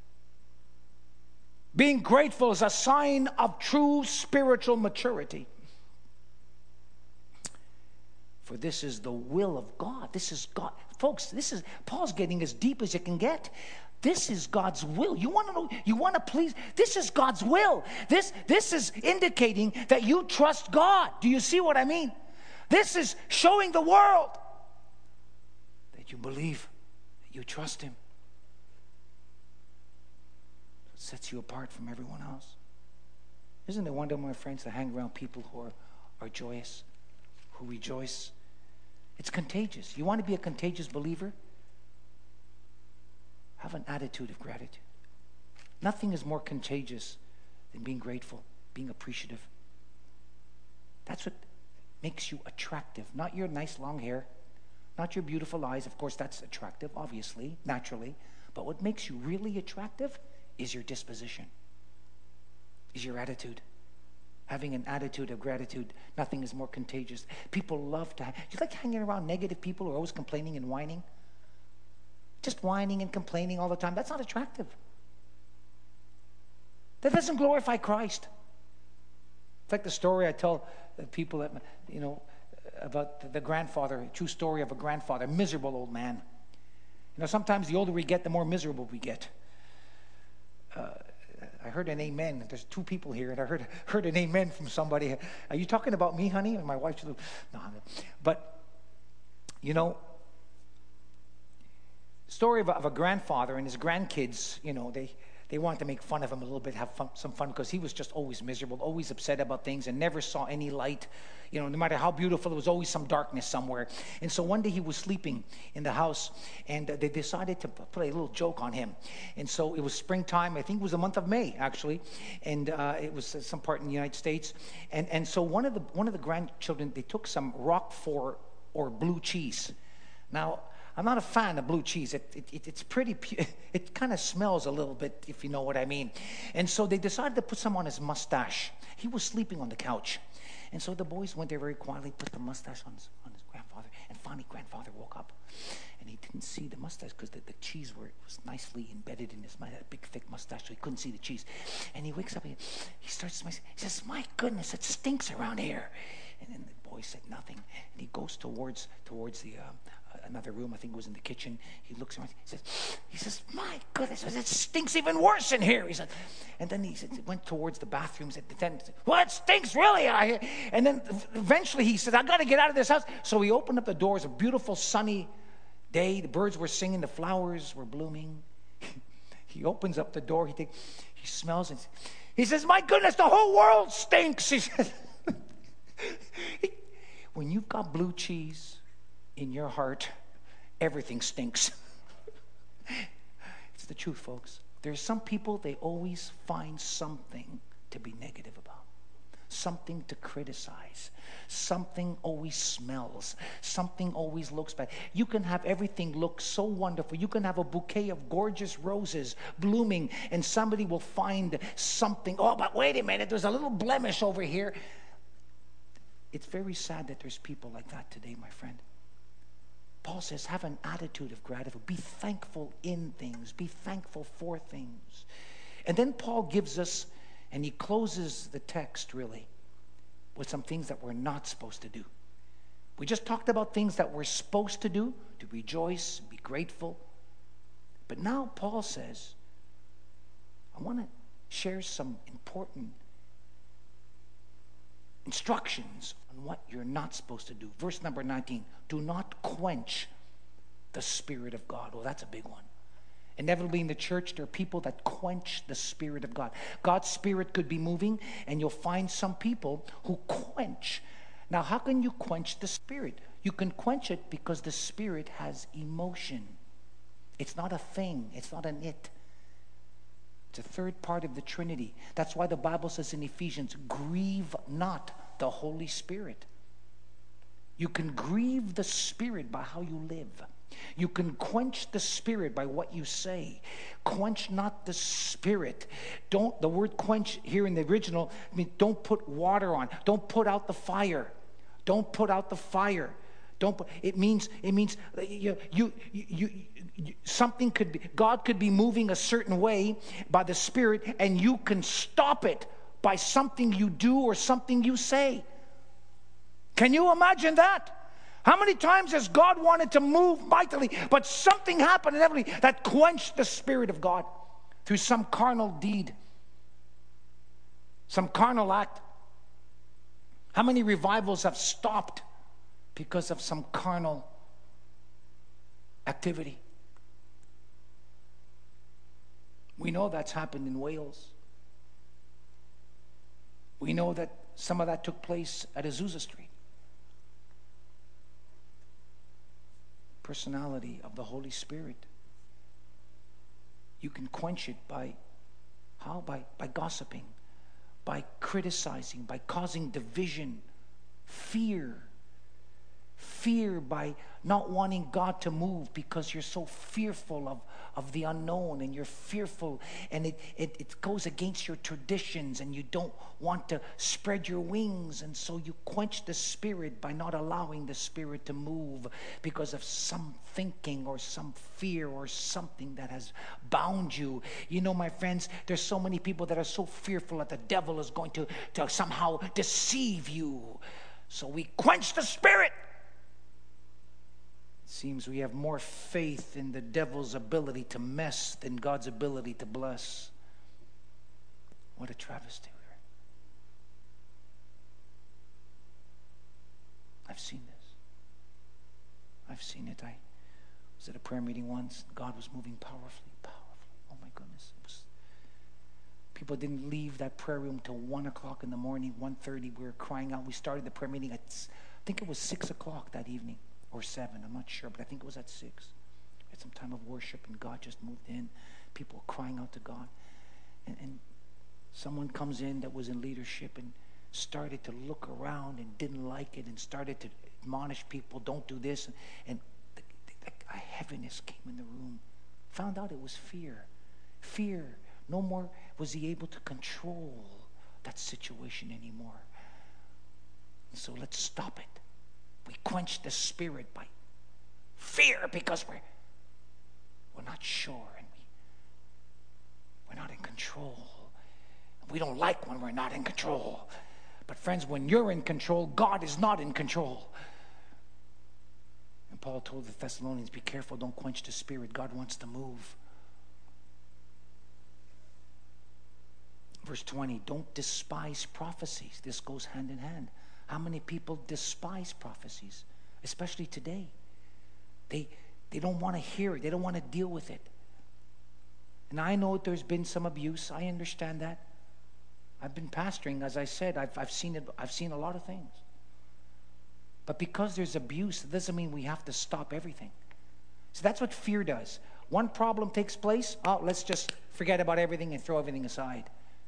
Being grateful is a sign of true spiritual maturity. For this is the will of God. This is God. Folks, Paul's getting as deep as you can get. This is God's will. You want to know, you want to please, this is God's will. This is indicating that you trust God. Do you see what I mean? This is showing the world that you believe, that you trust him. It sets you apart from everyone else. Isn't it wonderful, my friends, to hang around people who are joyous, who rejoice? It's contagious. You want to be a contagious believer? Have an attitude of gratitude. Nothing is more contagious than being grateful, being appreciative. That's what makes you attractive. Not your nice long hair, not your beautiful eyes. Of course, that's attractive, obviously, naturally. But what makes you really attractive is your disposition, is your attitude. Having an attitude of gratitude, nothing is more contagious. People love to... Do you like hanging around negative people who are always complaining and whining? Just whining and complaining all the time. That's not attractive. That doesn't glorify Christ. It's like the story I tell people that, about the grandfather, a true story of a grandfather, miserable old man. Sometimes the older we get, the more miserable we get. I heard an amen. There's two people here, and I heard an amen from somebody. Are you talking about me, honey? And my wife, no. But, story of a grandfather and his grandkids, they wanted to make fun of him a little bit, have some fun, because he was just always miserable, always upset about things, and never saw any light. No matter how beautiful, there was always some darkness somewhere. And so one day he was sleeping in the house, and they decided to play a little joke on him. And so it was springtime. I think it was the month of May, actually, and it was some part in the United States. And so one of the grandchildren, they took some Roquefort or blue cheese. Now, I'm not a fan of blue cheese. It's pretty, it kind of smells a little bit, if you know what I mean. And so they decided to put some on his mustache. He was sleeping on the couch. And so the boys went there very quietly, put the mustache on his grandfather. And finally, grandfather woke up. And he didn't see the mustache because the cheese was nicely embedded in his big, thick mustache, so he couldn't see the cheese. And he wakes up and he starts smiling. He says, "My goodness, it stinks around here." And then the boy said nothing. And he goes towards the another room. I think it was in the kitchen. He looks around. He says, "My goodness, it stinks even worse in here." He said, and then he went towards the bathroom. Said, "Well, it stinks really out here." And then eventually he said, "I got to get out of this house." So he opened up the doors. A beautiful sunny day. The birds were singing. The flowers were blooming. He opens up the door. He smells it. He says, "My goodness, the whole world stinks." He said, when you've got blue cheese in your heart, everything stinks. It's the truth, folks. There's some people, they always find something to be negative about, something to criticize. Something always smells. Something always looks bad. You can have everything look so wonderful. You can have a bouquet of gorgeous roses blooming, and somebody will find something. "Oh, but wait a minute, there's a little blemish over here." It's very sad that there's people like that today, my friend. Paul says, have an attitude of gratitude. Be thankful in things. Be thankful for things. And then Paul gives us, and he closes the text really, with some things that we're not supposed to do. We just talked about things that we're supposed to do, to rejoice, be grateful. But now Paul says, I want to share some important instructions on what you're not supposed to do. Verse number 19, do not quench the Spirit of God. Oh, that's a big one. Inevitably in the church, there are people that quench the Spirit of God. God's Spirit could be moving, and you'll find some people who quench. Now, how can you quench the Spirit? You can quench it because the Spirit has emotion. It's not a thing. It's not an it. It's a third part of the Trinity. That's why the Bible says in Ephesians, grieve not the Holy Spirit. You can grieve the Spirit by how you live. You can quench the Spirit by what you say. Quench not the Spirit. The word quench here in the original means don't put water on. Don't put out the fire. Don't put out the fire. It means something could be, God could be moving a certain way by the Spirit, and you can stop it by something you do or something you say. Can you imagine that? How many times has God wanted to move mightily, but something happened inevitably that quenched the Spirit of God through some carnal deed, some carnal act? How many revivals have stopped because of some carnal activity? We know that's happened in Wales. We know that some of that took place at Azusa Street. Personality of the Holy Spirit. You can quench it by how? By gossiping, by criticizing, by causing division, fear by not wanting God to move because you're so fearful of the unknown, and you're fearful, and it goes against your traditions, and you don't want to spread your wings, and so you quench the Spirit by not allowing the Spirit to move because of some thinking or some fear or something that has bound you. You know, my friends, there's so many people that are so fearful that the devil is going to somehow deceive you. So we quench the Spirit. It seems we have more faith in the devil's ability to mess than God's ability to bless. What a travesty. I've seen this. I've seen it. I was at a prayer meeting once. God was moving powerfully. Oh my goodness. People didn't leave that prayer room till 1 o'clock in the morning, 1:30. We were crying out. We started the prayer meeting at, I think it was 6 o'clock that evening. Or 7, I'm not sure, but I think it was at 6. We had some time of worship, and God just moved in. People were crying out to God. And someone comes in that was in leadership and started to look around and didn't like it and started to admonish people, don't do this. And a heaviness came in the room. Found out it was fear. Fear. No more was he able to control that situation anymore. And so let's stop it. We quench the Spirit by fear because we're not sure, and we're not in control. We don't like when we're not in control. But friends, when you're in control, God is not in control. And Paul told the Thessalonians, be careful, don't quench the Spirit. God wants to move. Verse 20, don't despise prophecies. This goes hand in hand. How many people despise prophecies, especially today? They don't want to hear it. They don't want to deal with it. And I know there's been some abuse. I understand that. I've been pastoring, as I said. I've seen it. I've seen a lot of things. But because there's abuse, it doesn't mean we have to stop everything. So that's what fear does. One problem takes place. Oh, let's just forget about everything and throw everything aside.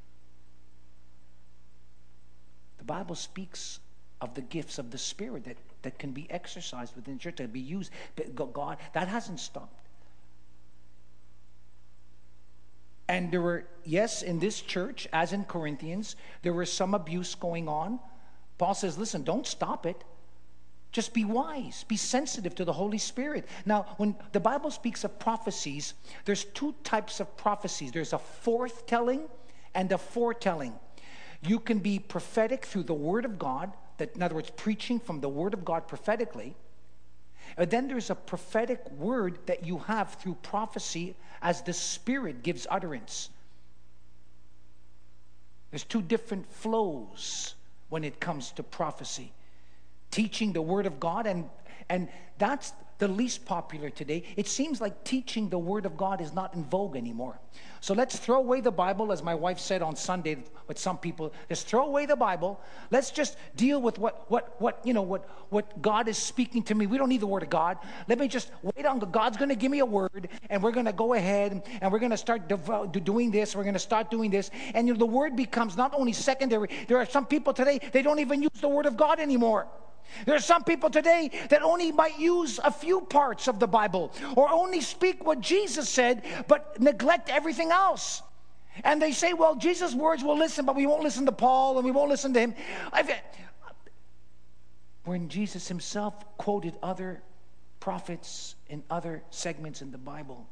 The Bible speaks of the gifts of the Spirit that can be exercised within the church, that be used. But God, that hasn't stopped. And there were, yes, in this church, as in Corinthians, there was some abuse going on. Paul says, listen, don't stop it. Just be wise. Be sensitive to the Holy Spirit. Now, when the Bible speaks of prophecies, there's two types of prophecies. There's a forthtelling and a foretelling. You can be prophetic through the Word of God, that, in other words, preaching from the Word of God prophetically. And then there's a prophetic word that you have through prophecy as the Spirit gives utterance. There's two different flows when it comes to prophecy. Teaching the Word of God, and that's the least popular today. It seems like teaching the Word of God is not in vogue anymore. So let's throw away the Bible, as my wife said on Sunday with some people. Let's throw away the Bible. Let's just deal with what God is speaking to me. We don't need the Word of God. Let me just wait on God's going to give me a word, and we're going to go ahead and we're going to start doing this. We're going to start doing this, and the Word becomes not only secondary. There are some people today, they don't even use the Word of God anymore. There are some people today that only might use a few parts of the Bible, or only speak what Jesus said, but neglect everything else. And they say, well, Jesus' words we'll listen, but we won't listen to Paul, and we won't listen to him. When Jesus himself quoted other prophets in other segments in the Bible,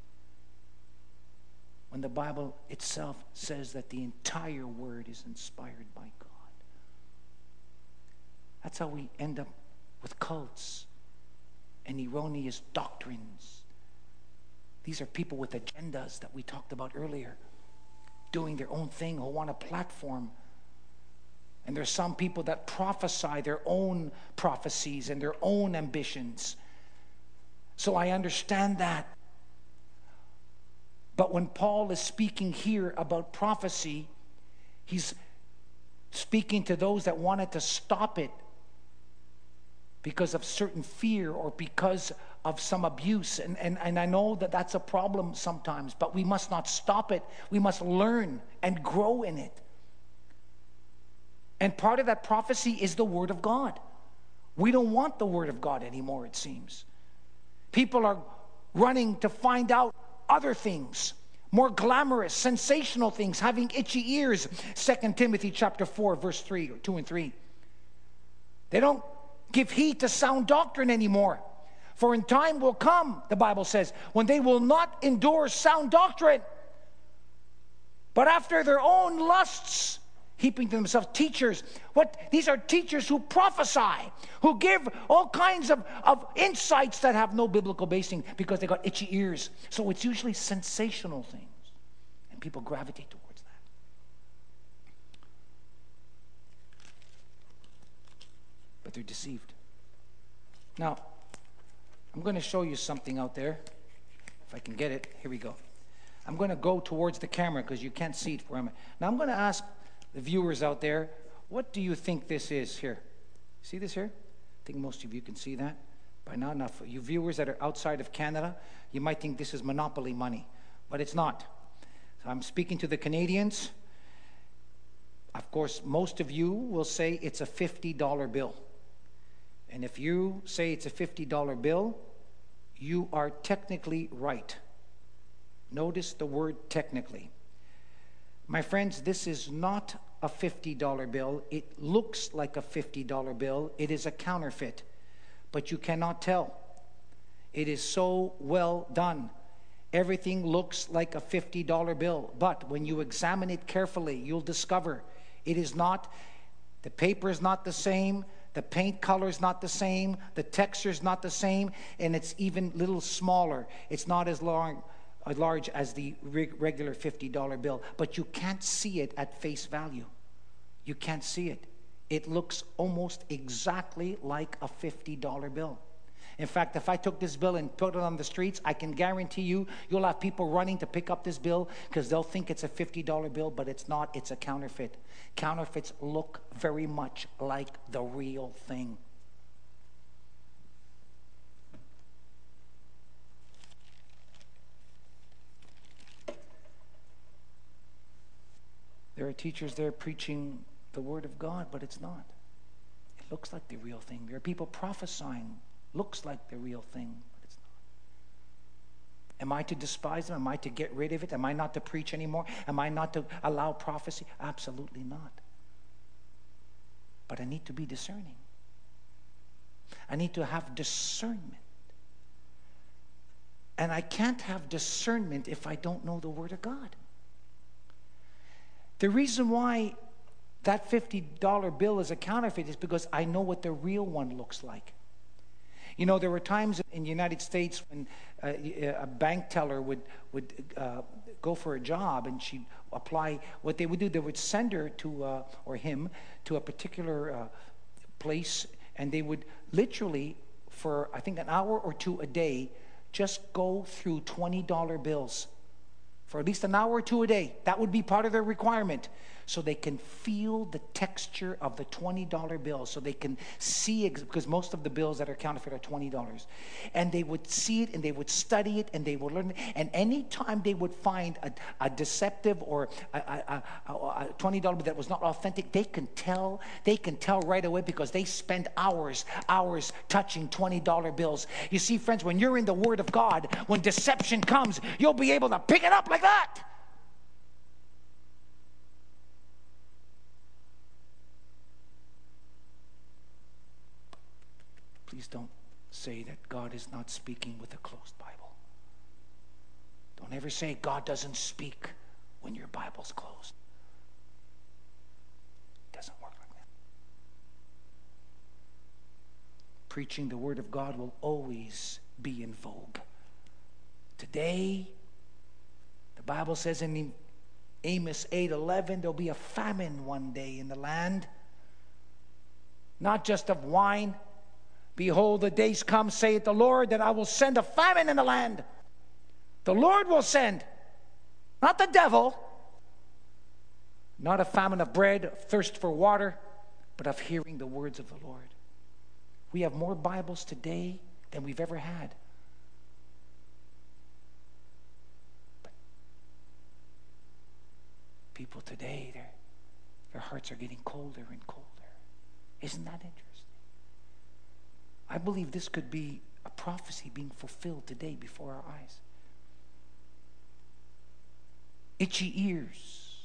when the Bible itself says that the entire word is inspired by God. That's how we end up with cults and erroneous doctrines. These are people with agendas that we talked about earlier, doing their own thing, who want a platform. And there's some people that prophesy their own prophecies and their own ambitions. So I understand that. But when Paul is speaking here about prophecy, he's speaking to those that wanted to stop it because of certain fear or because of some abuse. And I know that that's a problem sometimes, but we must not stop it. We must learn and grow in it. And part of that prophecy is the Word of God. We don't want the Word of God anymore, it seems. People are running to find out other things, more glamorous, sensational things, having itchy ears. 2 Timothy chapter 4, verse 3, or 2 and 3. They don't give heed to sound doctrine anymore. For in time will come, the Bible says, when they will not endure sound doctrine, but after their own lusts, heaping to themselves teachers. These are teachers who prophesy, who give all kinds of insights that have no biblical basing because they got itchy ears. So it's usually sensational things, and people gravitate towards that. But they're deceived. Now, I'm going to show you something out there. If I can get it. Here we go. I'm going to go towards the camera because you can't see it where I'm at. Now, I'm going to ask the viewers out there, what do you think this is here? See this here? I think most of you can see that by now. Now, for you viewers that are outside of Canada, you might think this is Monopoly money, but it's not. So I'm speaking to the Canadians. Of course, most of you will say it's a $50 bill. And if you say it's a $50 bill, you are technically right. Notice the word technically. My friends, this is not a $50 bill. It looks like a $50 bill. It is a counterfeit, but you cannot tell. It is so well done. Everything looks like a $50 bill, but when you examine it carefully, you'll discover it is not. The paper is not the same. The paint color is not the same. The texture is not the same, and it's even a little smaller. It's not as large as the regular $50 bill, but you can't see it at face value. You can't see it. It looks almost exactly like a $50 bill. In fact, if I took this bill and put it on the streets, I can guarantee you'll have people running to pick up this bill because they'll think it's a $50 bill, but it's not. It's a counterfeit. Counterfeits look very much like the real thing. There are teachers there preaching the Word of God, but it's not. It looks like the real thing. There are people prophesying. Looks like the real thing, but it's not. Am I to despise them? Am I to get rid of it? Am I not to preach anymore? Am I not to allow prophecy? Absolutely not. But I need to be discerning. I need to have discernment. And I can't have discernment if I don't know the Word of God. The reason why that $50 bill is a counterfeit is because I know what the real one looks like. You know, there were times in the United States when a bank teller would go for a job, and she'd apply. What they would do, they would send her to or him to a particular place, and they would literally, for I think an hour or two a day, just go through $20 bills for at least an hour or two a day. That would be part of their requirement, so they can feel the texture of the $20 bills, so they can see, because most of the bills that are counterfeit are $20. And they would see it, and they would study it, and they would learn it. And anytime they would find a deceptive or a $20 bill that was not authentic, they can tell right away, because they spend hours touching $20 bills. You see, friends, when you're in the Word of God, when deception comes, you'll be able to pick it up like that. Please don't say that God is not speaking with a closed Bible. Don't ever say God doesn't speak when your Bible's closed. It doesn't work like that. Preaching the Word of God will always be in vogue. Today, the Bible says in Amos 8:11, there'll be a famine one day in the land, not just of wine. Behold, the days come, saith the Lord, that I will send a famine in the land. The Lord will send, not the devil. Not a famine of bread, of thirst for water, but of hearing the words of the Lord. We have more Bibles today than we've ever had. But people today, their hearts are getting colder and colder. Isn't that interesting? I believe this could be a prophecy being fulfilled today before our eyes. Itchy ears.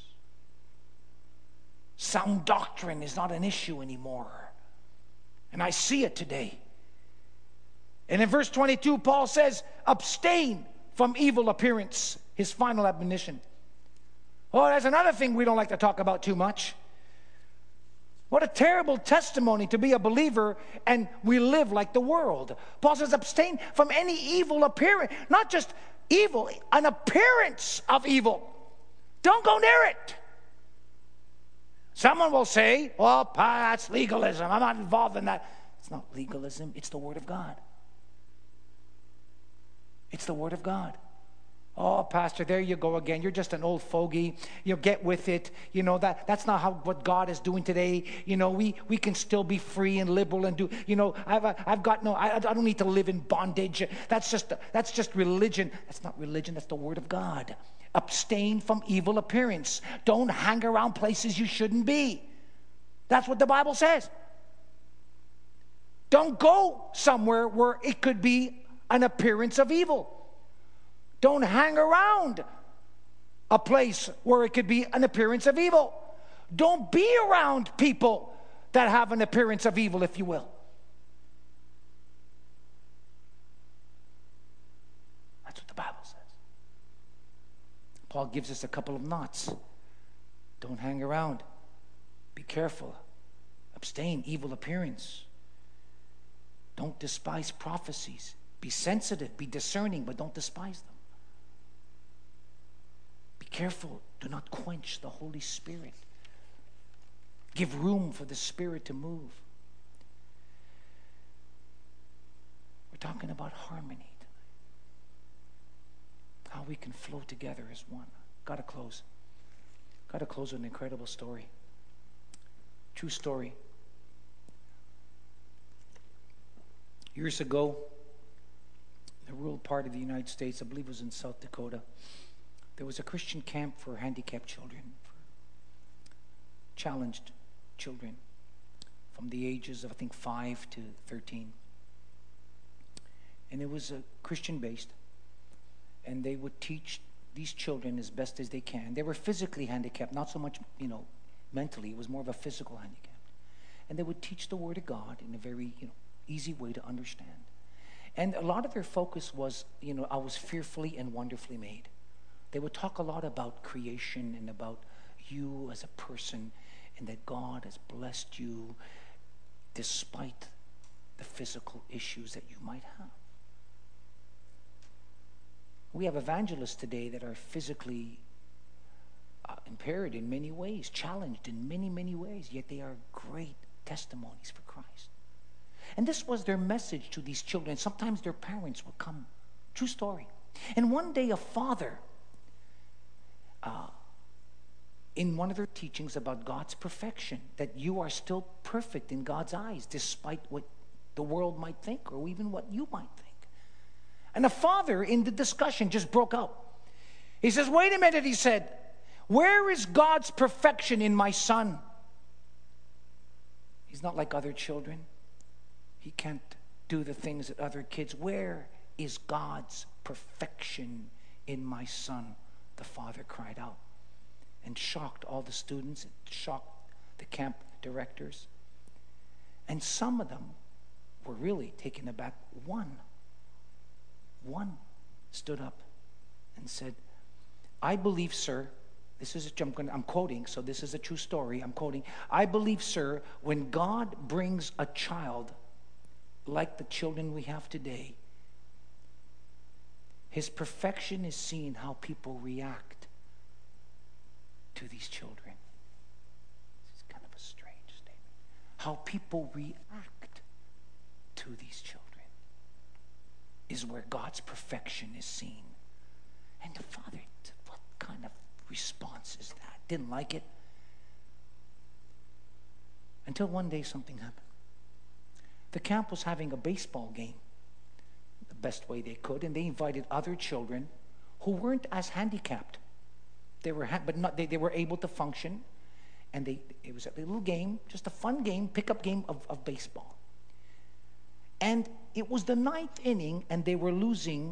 Sound doctrine is not an issue anymore. And I see it today. And in verse 22, Paul says, abstain from evil appearance, his final admonition. Oh, that's another thing we don't like to talk about too much. What a terrible testimony to be a believer and we live like the world. Paul says, abstain from any evil appearance. Not just evil, an appearance of evil. Don't go near it. Someone will say, well, that's legalism. I'm not involved in that. It's not legalism. It's the Word of God. It's the Word of God. Oh, Pastor, there you go again. You're just an old fogey. You get with it. You know, that's not what God is doing today. You know, we can still be free and liberal and do, you know, I don't need to live in bondage. That's just religion. That's not religion. That's the Word of God. Abstain from evil appearance. Don't hang around places you shouldn't be. That's what the Bible says. Don't go somewhere where it could be an appearance of evil. Don't hang around a place where it could be an appearance of evil. Don't be around people that have an appearance of evil, if you will. That's what the Bible says. Paul gives us a couple of knots. Don't hang around. Be careful. Abstain evil appearance. Don't despise prophecies. Be sensitive, be discerning, but don't despise them. Be careful. Do not quench the Holy Spirit. Give room for the Spirit to move. We're talking about harmony tonight. How we can flow together as one. Got to close with an incredible story. True story. Years ago, in the rural part of the United States, I believe it was in South Dakota, there was a Christian camp for handicapped children, for challenged children from the ages of, I think, 5 to 13. And it was Christian-based. And they would teach these children as best as they can. They were physically handicapped, not so much, mentally. It was more of a physical handicap. And they would teach the Word of God in a very, easy way to understand. And a lot of their focus was, I was fearfully and wonderfully made. They would talk a lot about creation and about you as a person, and that God has blessed you despite the physical issues that you might have. We have evangelists today that are physically impaired in many ways, challenged in many, many ways, yet they are great testimonies for Christ. And this was their message to these children. Sometimes their parents would come. True story. And one day a father, in one of their teachings about God's perfection, that you are still perfect in God's eyes, despite what the world might think or even what you might think. And the father in the discussion just broke out. He says, wait a minute, he said, where is God's perfection in my son? He's not like other children. He can't do the things that other kids. Where is God's perfection in my son? The father cried out and shocked all the students, and shocked the camp directors. And some of them were really taken aback. One stood up and said, I believe, sir, I'm quoting, so this is a true story. I'm quoting, I believe, sir, when God brings a child like the children we have today, his perfection is seen how people react to these children. This is kind of a strange statement. How people react to these children is where God's perfection is seen. And the father, what kind of response is that? Didn't like it. Until one day something happened. The camp was having a baseball game the best way they could, and they invited other children who weren't as handicapped. They were they were able to function, and it was a little game, just a fun game, pickup game of baseball. And it was the ninth inning, and they were losing,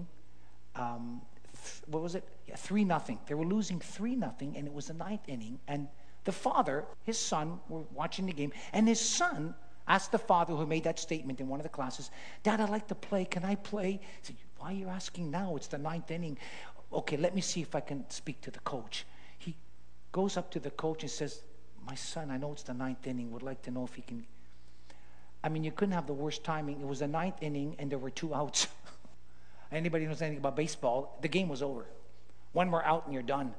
3-0. They were losing 3-0, and it was the ninth inning. And the father, his son, were watching the game, and his son asked the father who made that statement in one of the classes, Dad, I'd like to play. Can I play? He said, why are you asking now? It's the ninth inning. Okay, let me see if I can speak to the coach. He goes up to the coach and says, my son, I know it's the ninth inning, would like to know if he can. I mean, you couldn't have the worst timing. It was the ninth inning, and there were 2 outs. Anybody knows anything about baseball, the game was over. 1 more out, and you're done.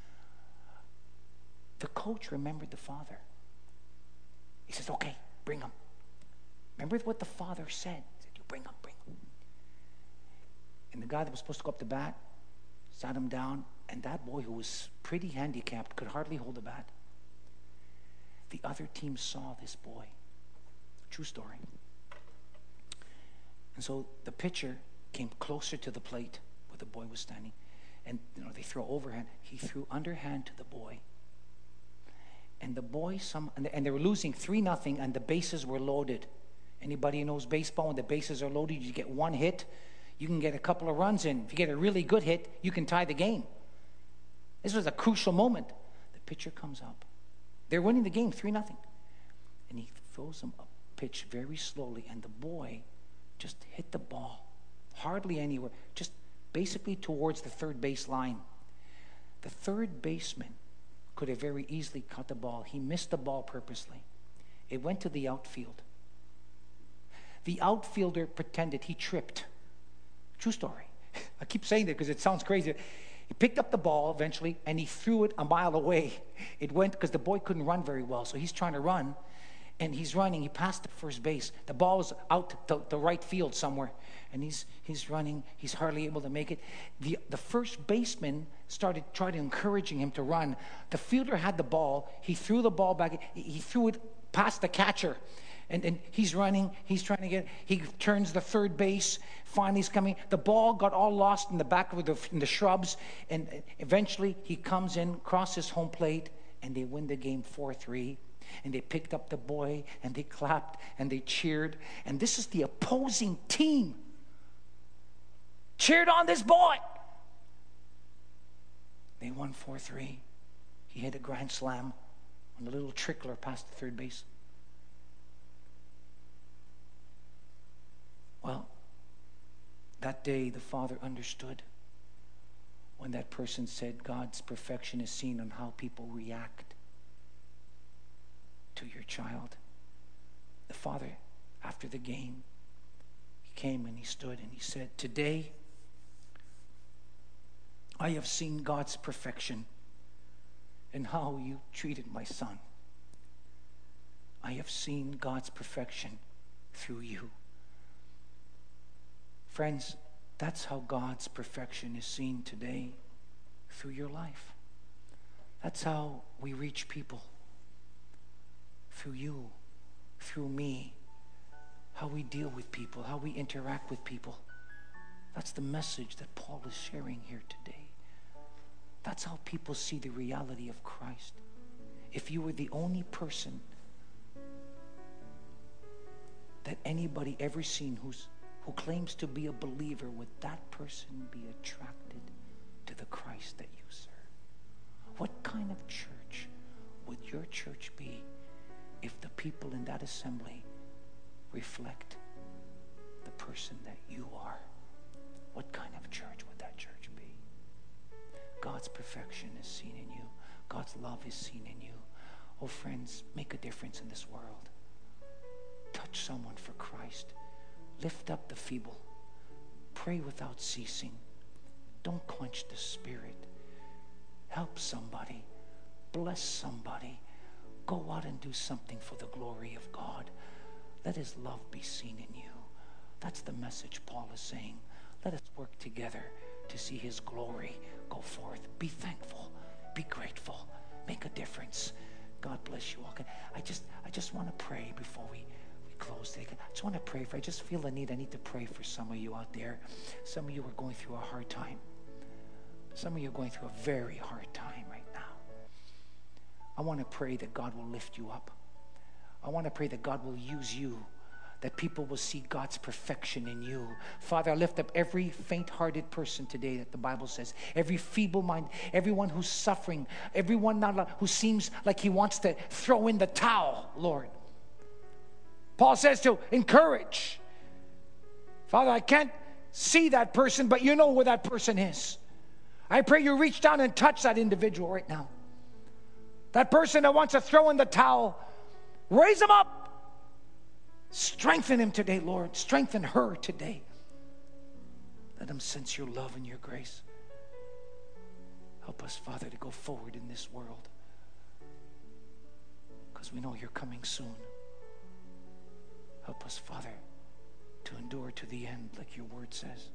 The coach remembered the father. He says, okay, bring him. Remember what the father said. He said, you bring him. And the guy that was supposed to go up to bat sat him down, and that boy, who was pretty handicapped, could hardly hold a bat. The other team saw this boy. True story. And so the pitcher came closer to the plate where the boy was standing, and they throw overhand. He threw underhand to the boy. And the boy, and they were losing 3-0, and the bases were loaded. Anybody who knows baseball, when the bases are loaded, you get 1 hit, you can get a couple of runs in. If you get a really good hit, you can tie the game. This was a crucial moment. The pitcher comes up. They're winning the game 3-0. And he throws him a pitch very slowly, and the boy just hit the ball hardly anywhere, just basically towards the third base line. The third baseman could have very easily caught the ball. He missed the ball purposely. It went to the outfield. The outfielder pretended he tripped. True story. I keep saying that because it sounds crazy. He picked up the ball eventually, and he threw it a mile away. It went, because the boy couldn't run very well, so he's trying to run, and he's running. He passed the first base. The ball is out to the right field somewhere, and he's running. He's hardly able to make it. The first baseman tried encouraging him to run. The fielder had the ball. He threw the ball back. He threw it past the catcher. And he's running, he's trying to he turns the third base, finally he's coming. The ball got all lost in the back of the shrubs, and eventually he comes in, crosses home plate, and they win the game 4-3. And they picked up the boy, and they clapped, and they cheered. And this is the opposing team. Cheered on this boy. They won 4-3. He hit a grand slam on the little trickler past the third base. Well, that day the father understood when that person said God's perfection is seen on how people react to your child. The father, after the game, he came and he stood and he said, today I have seen God's perfection in how you treated my son. I have seen God's perfection through you. Friends, that's how God's perfection is seen today through your life. That's how we reach people. Through you, through me, how we deal with people, how we interact with people. That's the message that Paul is sharing here today. That's how people see the reality of Christ. If you were the only person that anybody ever seen who claims to be a believer, would that person be attracted to the Christ that you serve? What kind of church would your church be if the people in that assembly reflect the person that you are? What kind of church would that church be? God's perfection is seen in you. God's love is seen in you. Oh, friends, make a difference in this world. Touch someone for Christ. Lift up the feeble. Pray without ceasing. Don't quench the Spirit. Help somebody. Bless somebody. Go out and do something for the glory of God. Let His love be seen in you. That's the message Paul is saying. Let us work together to see His glory go forth. Be thankful. Be grateful. Make a difference. God bless you all. I just want to pray before we close today. I just want to pray for, I just feel the need. I need to pray for some of you out there. Some of you are going through a hard time. Some of you are going through a very hard time right now. I want to pray that God will lift you up. I want to pray that God will use you, that people will see God's perfection in you. Father, I lift up every faint-hearted person today that the Bible says, every feeble mind, everyone who's suffering, everyone who seems like he wants to throw in the towel, Lord. Paul says to encourage. Father, I can't see that person, but you know where that person is. I pray you reach down and touch that individual right now. That person that wants to throw in the towel, raise him up. Strengthen him today, Lord. Strengthen her today. Let him sense your love and your grace. Help us, Father, to go forward in this world, because we know you're coming soon. Help us, Father, to endure to the end like your word says.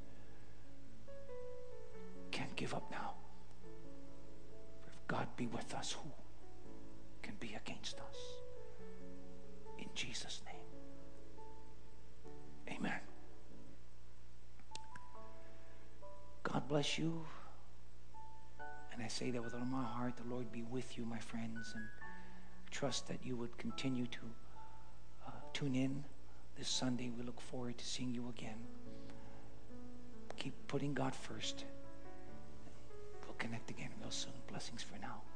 Can't give up now. For if God be with us, who can be against us? In Jesus' name. Amen. God bless you. And I say that with all my heart. The Lord be with you, my friends, and trust that you would continue to tune in this Sunday. We look forward to seeing you again. Keep putting God first. We'll connect again real soon. Blessings for now.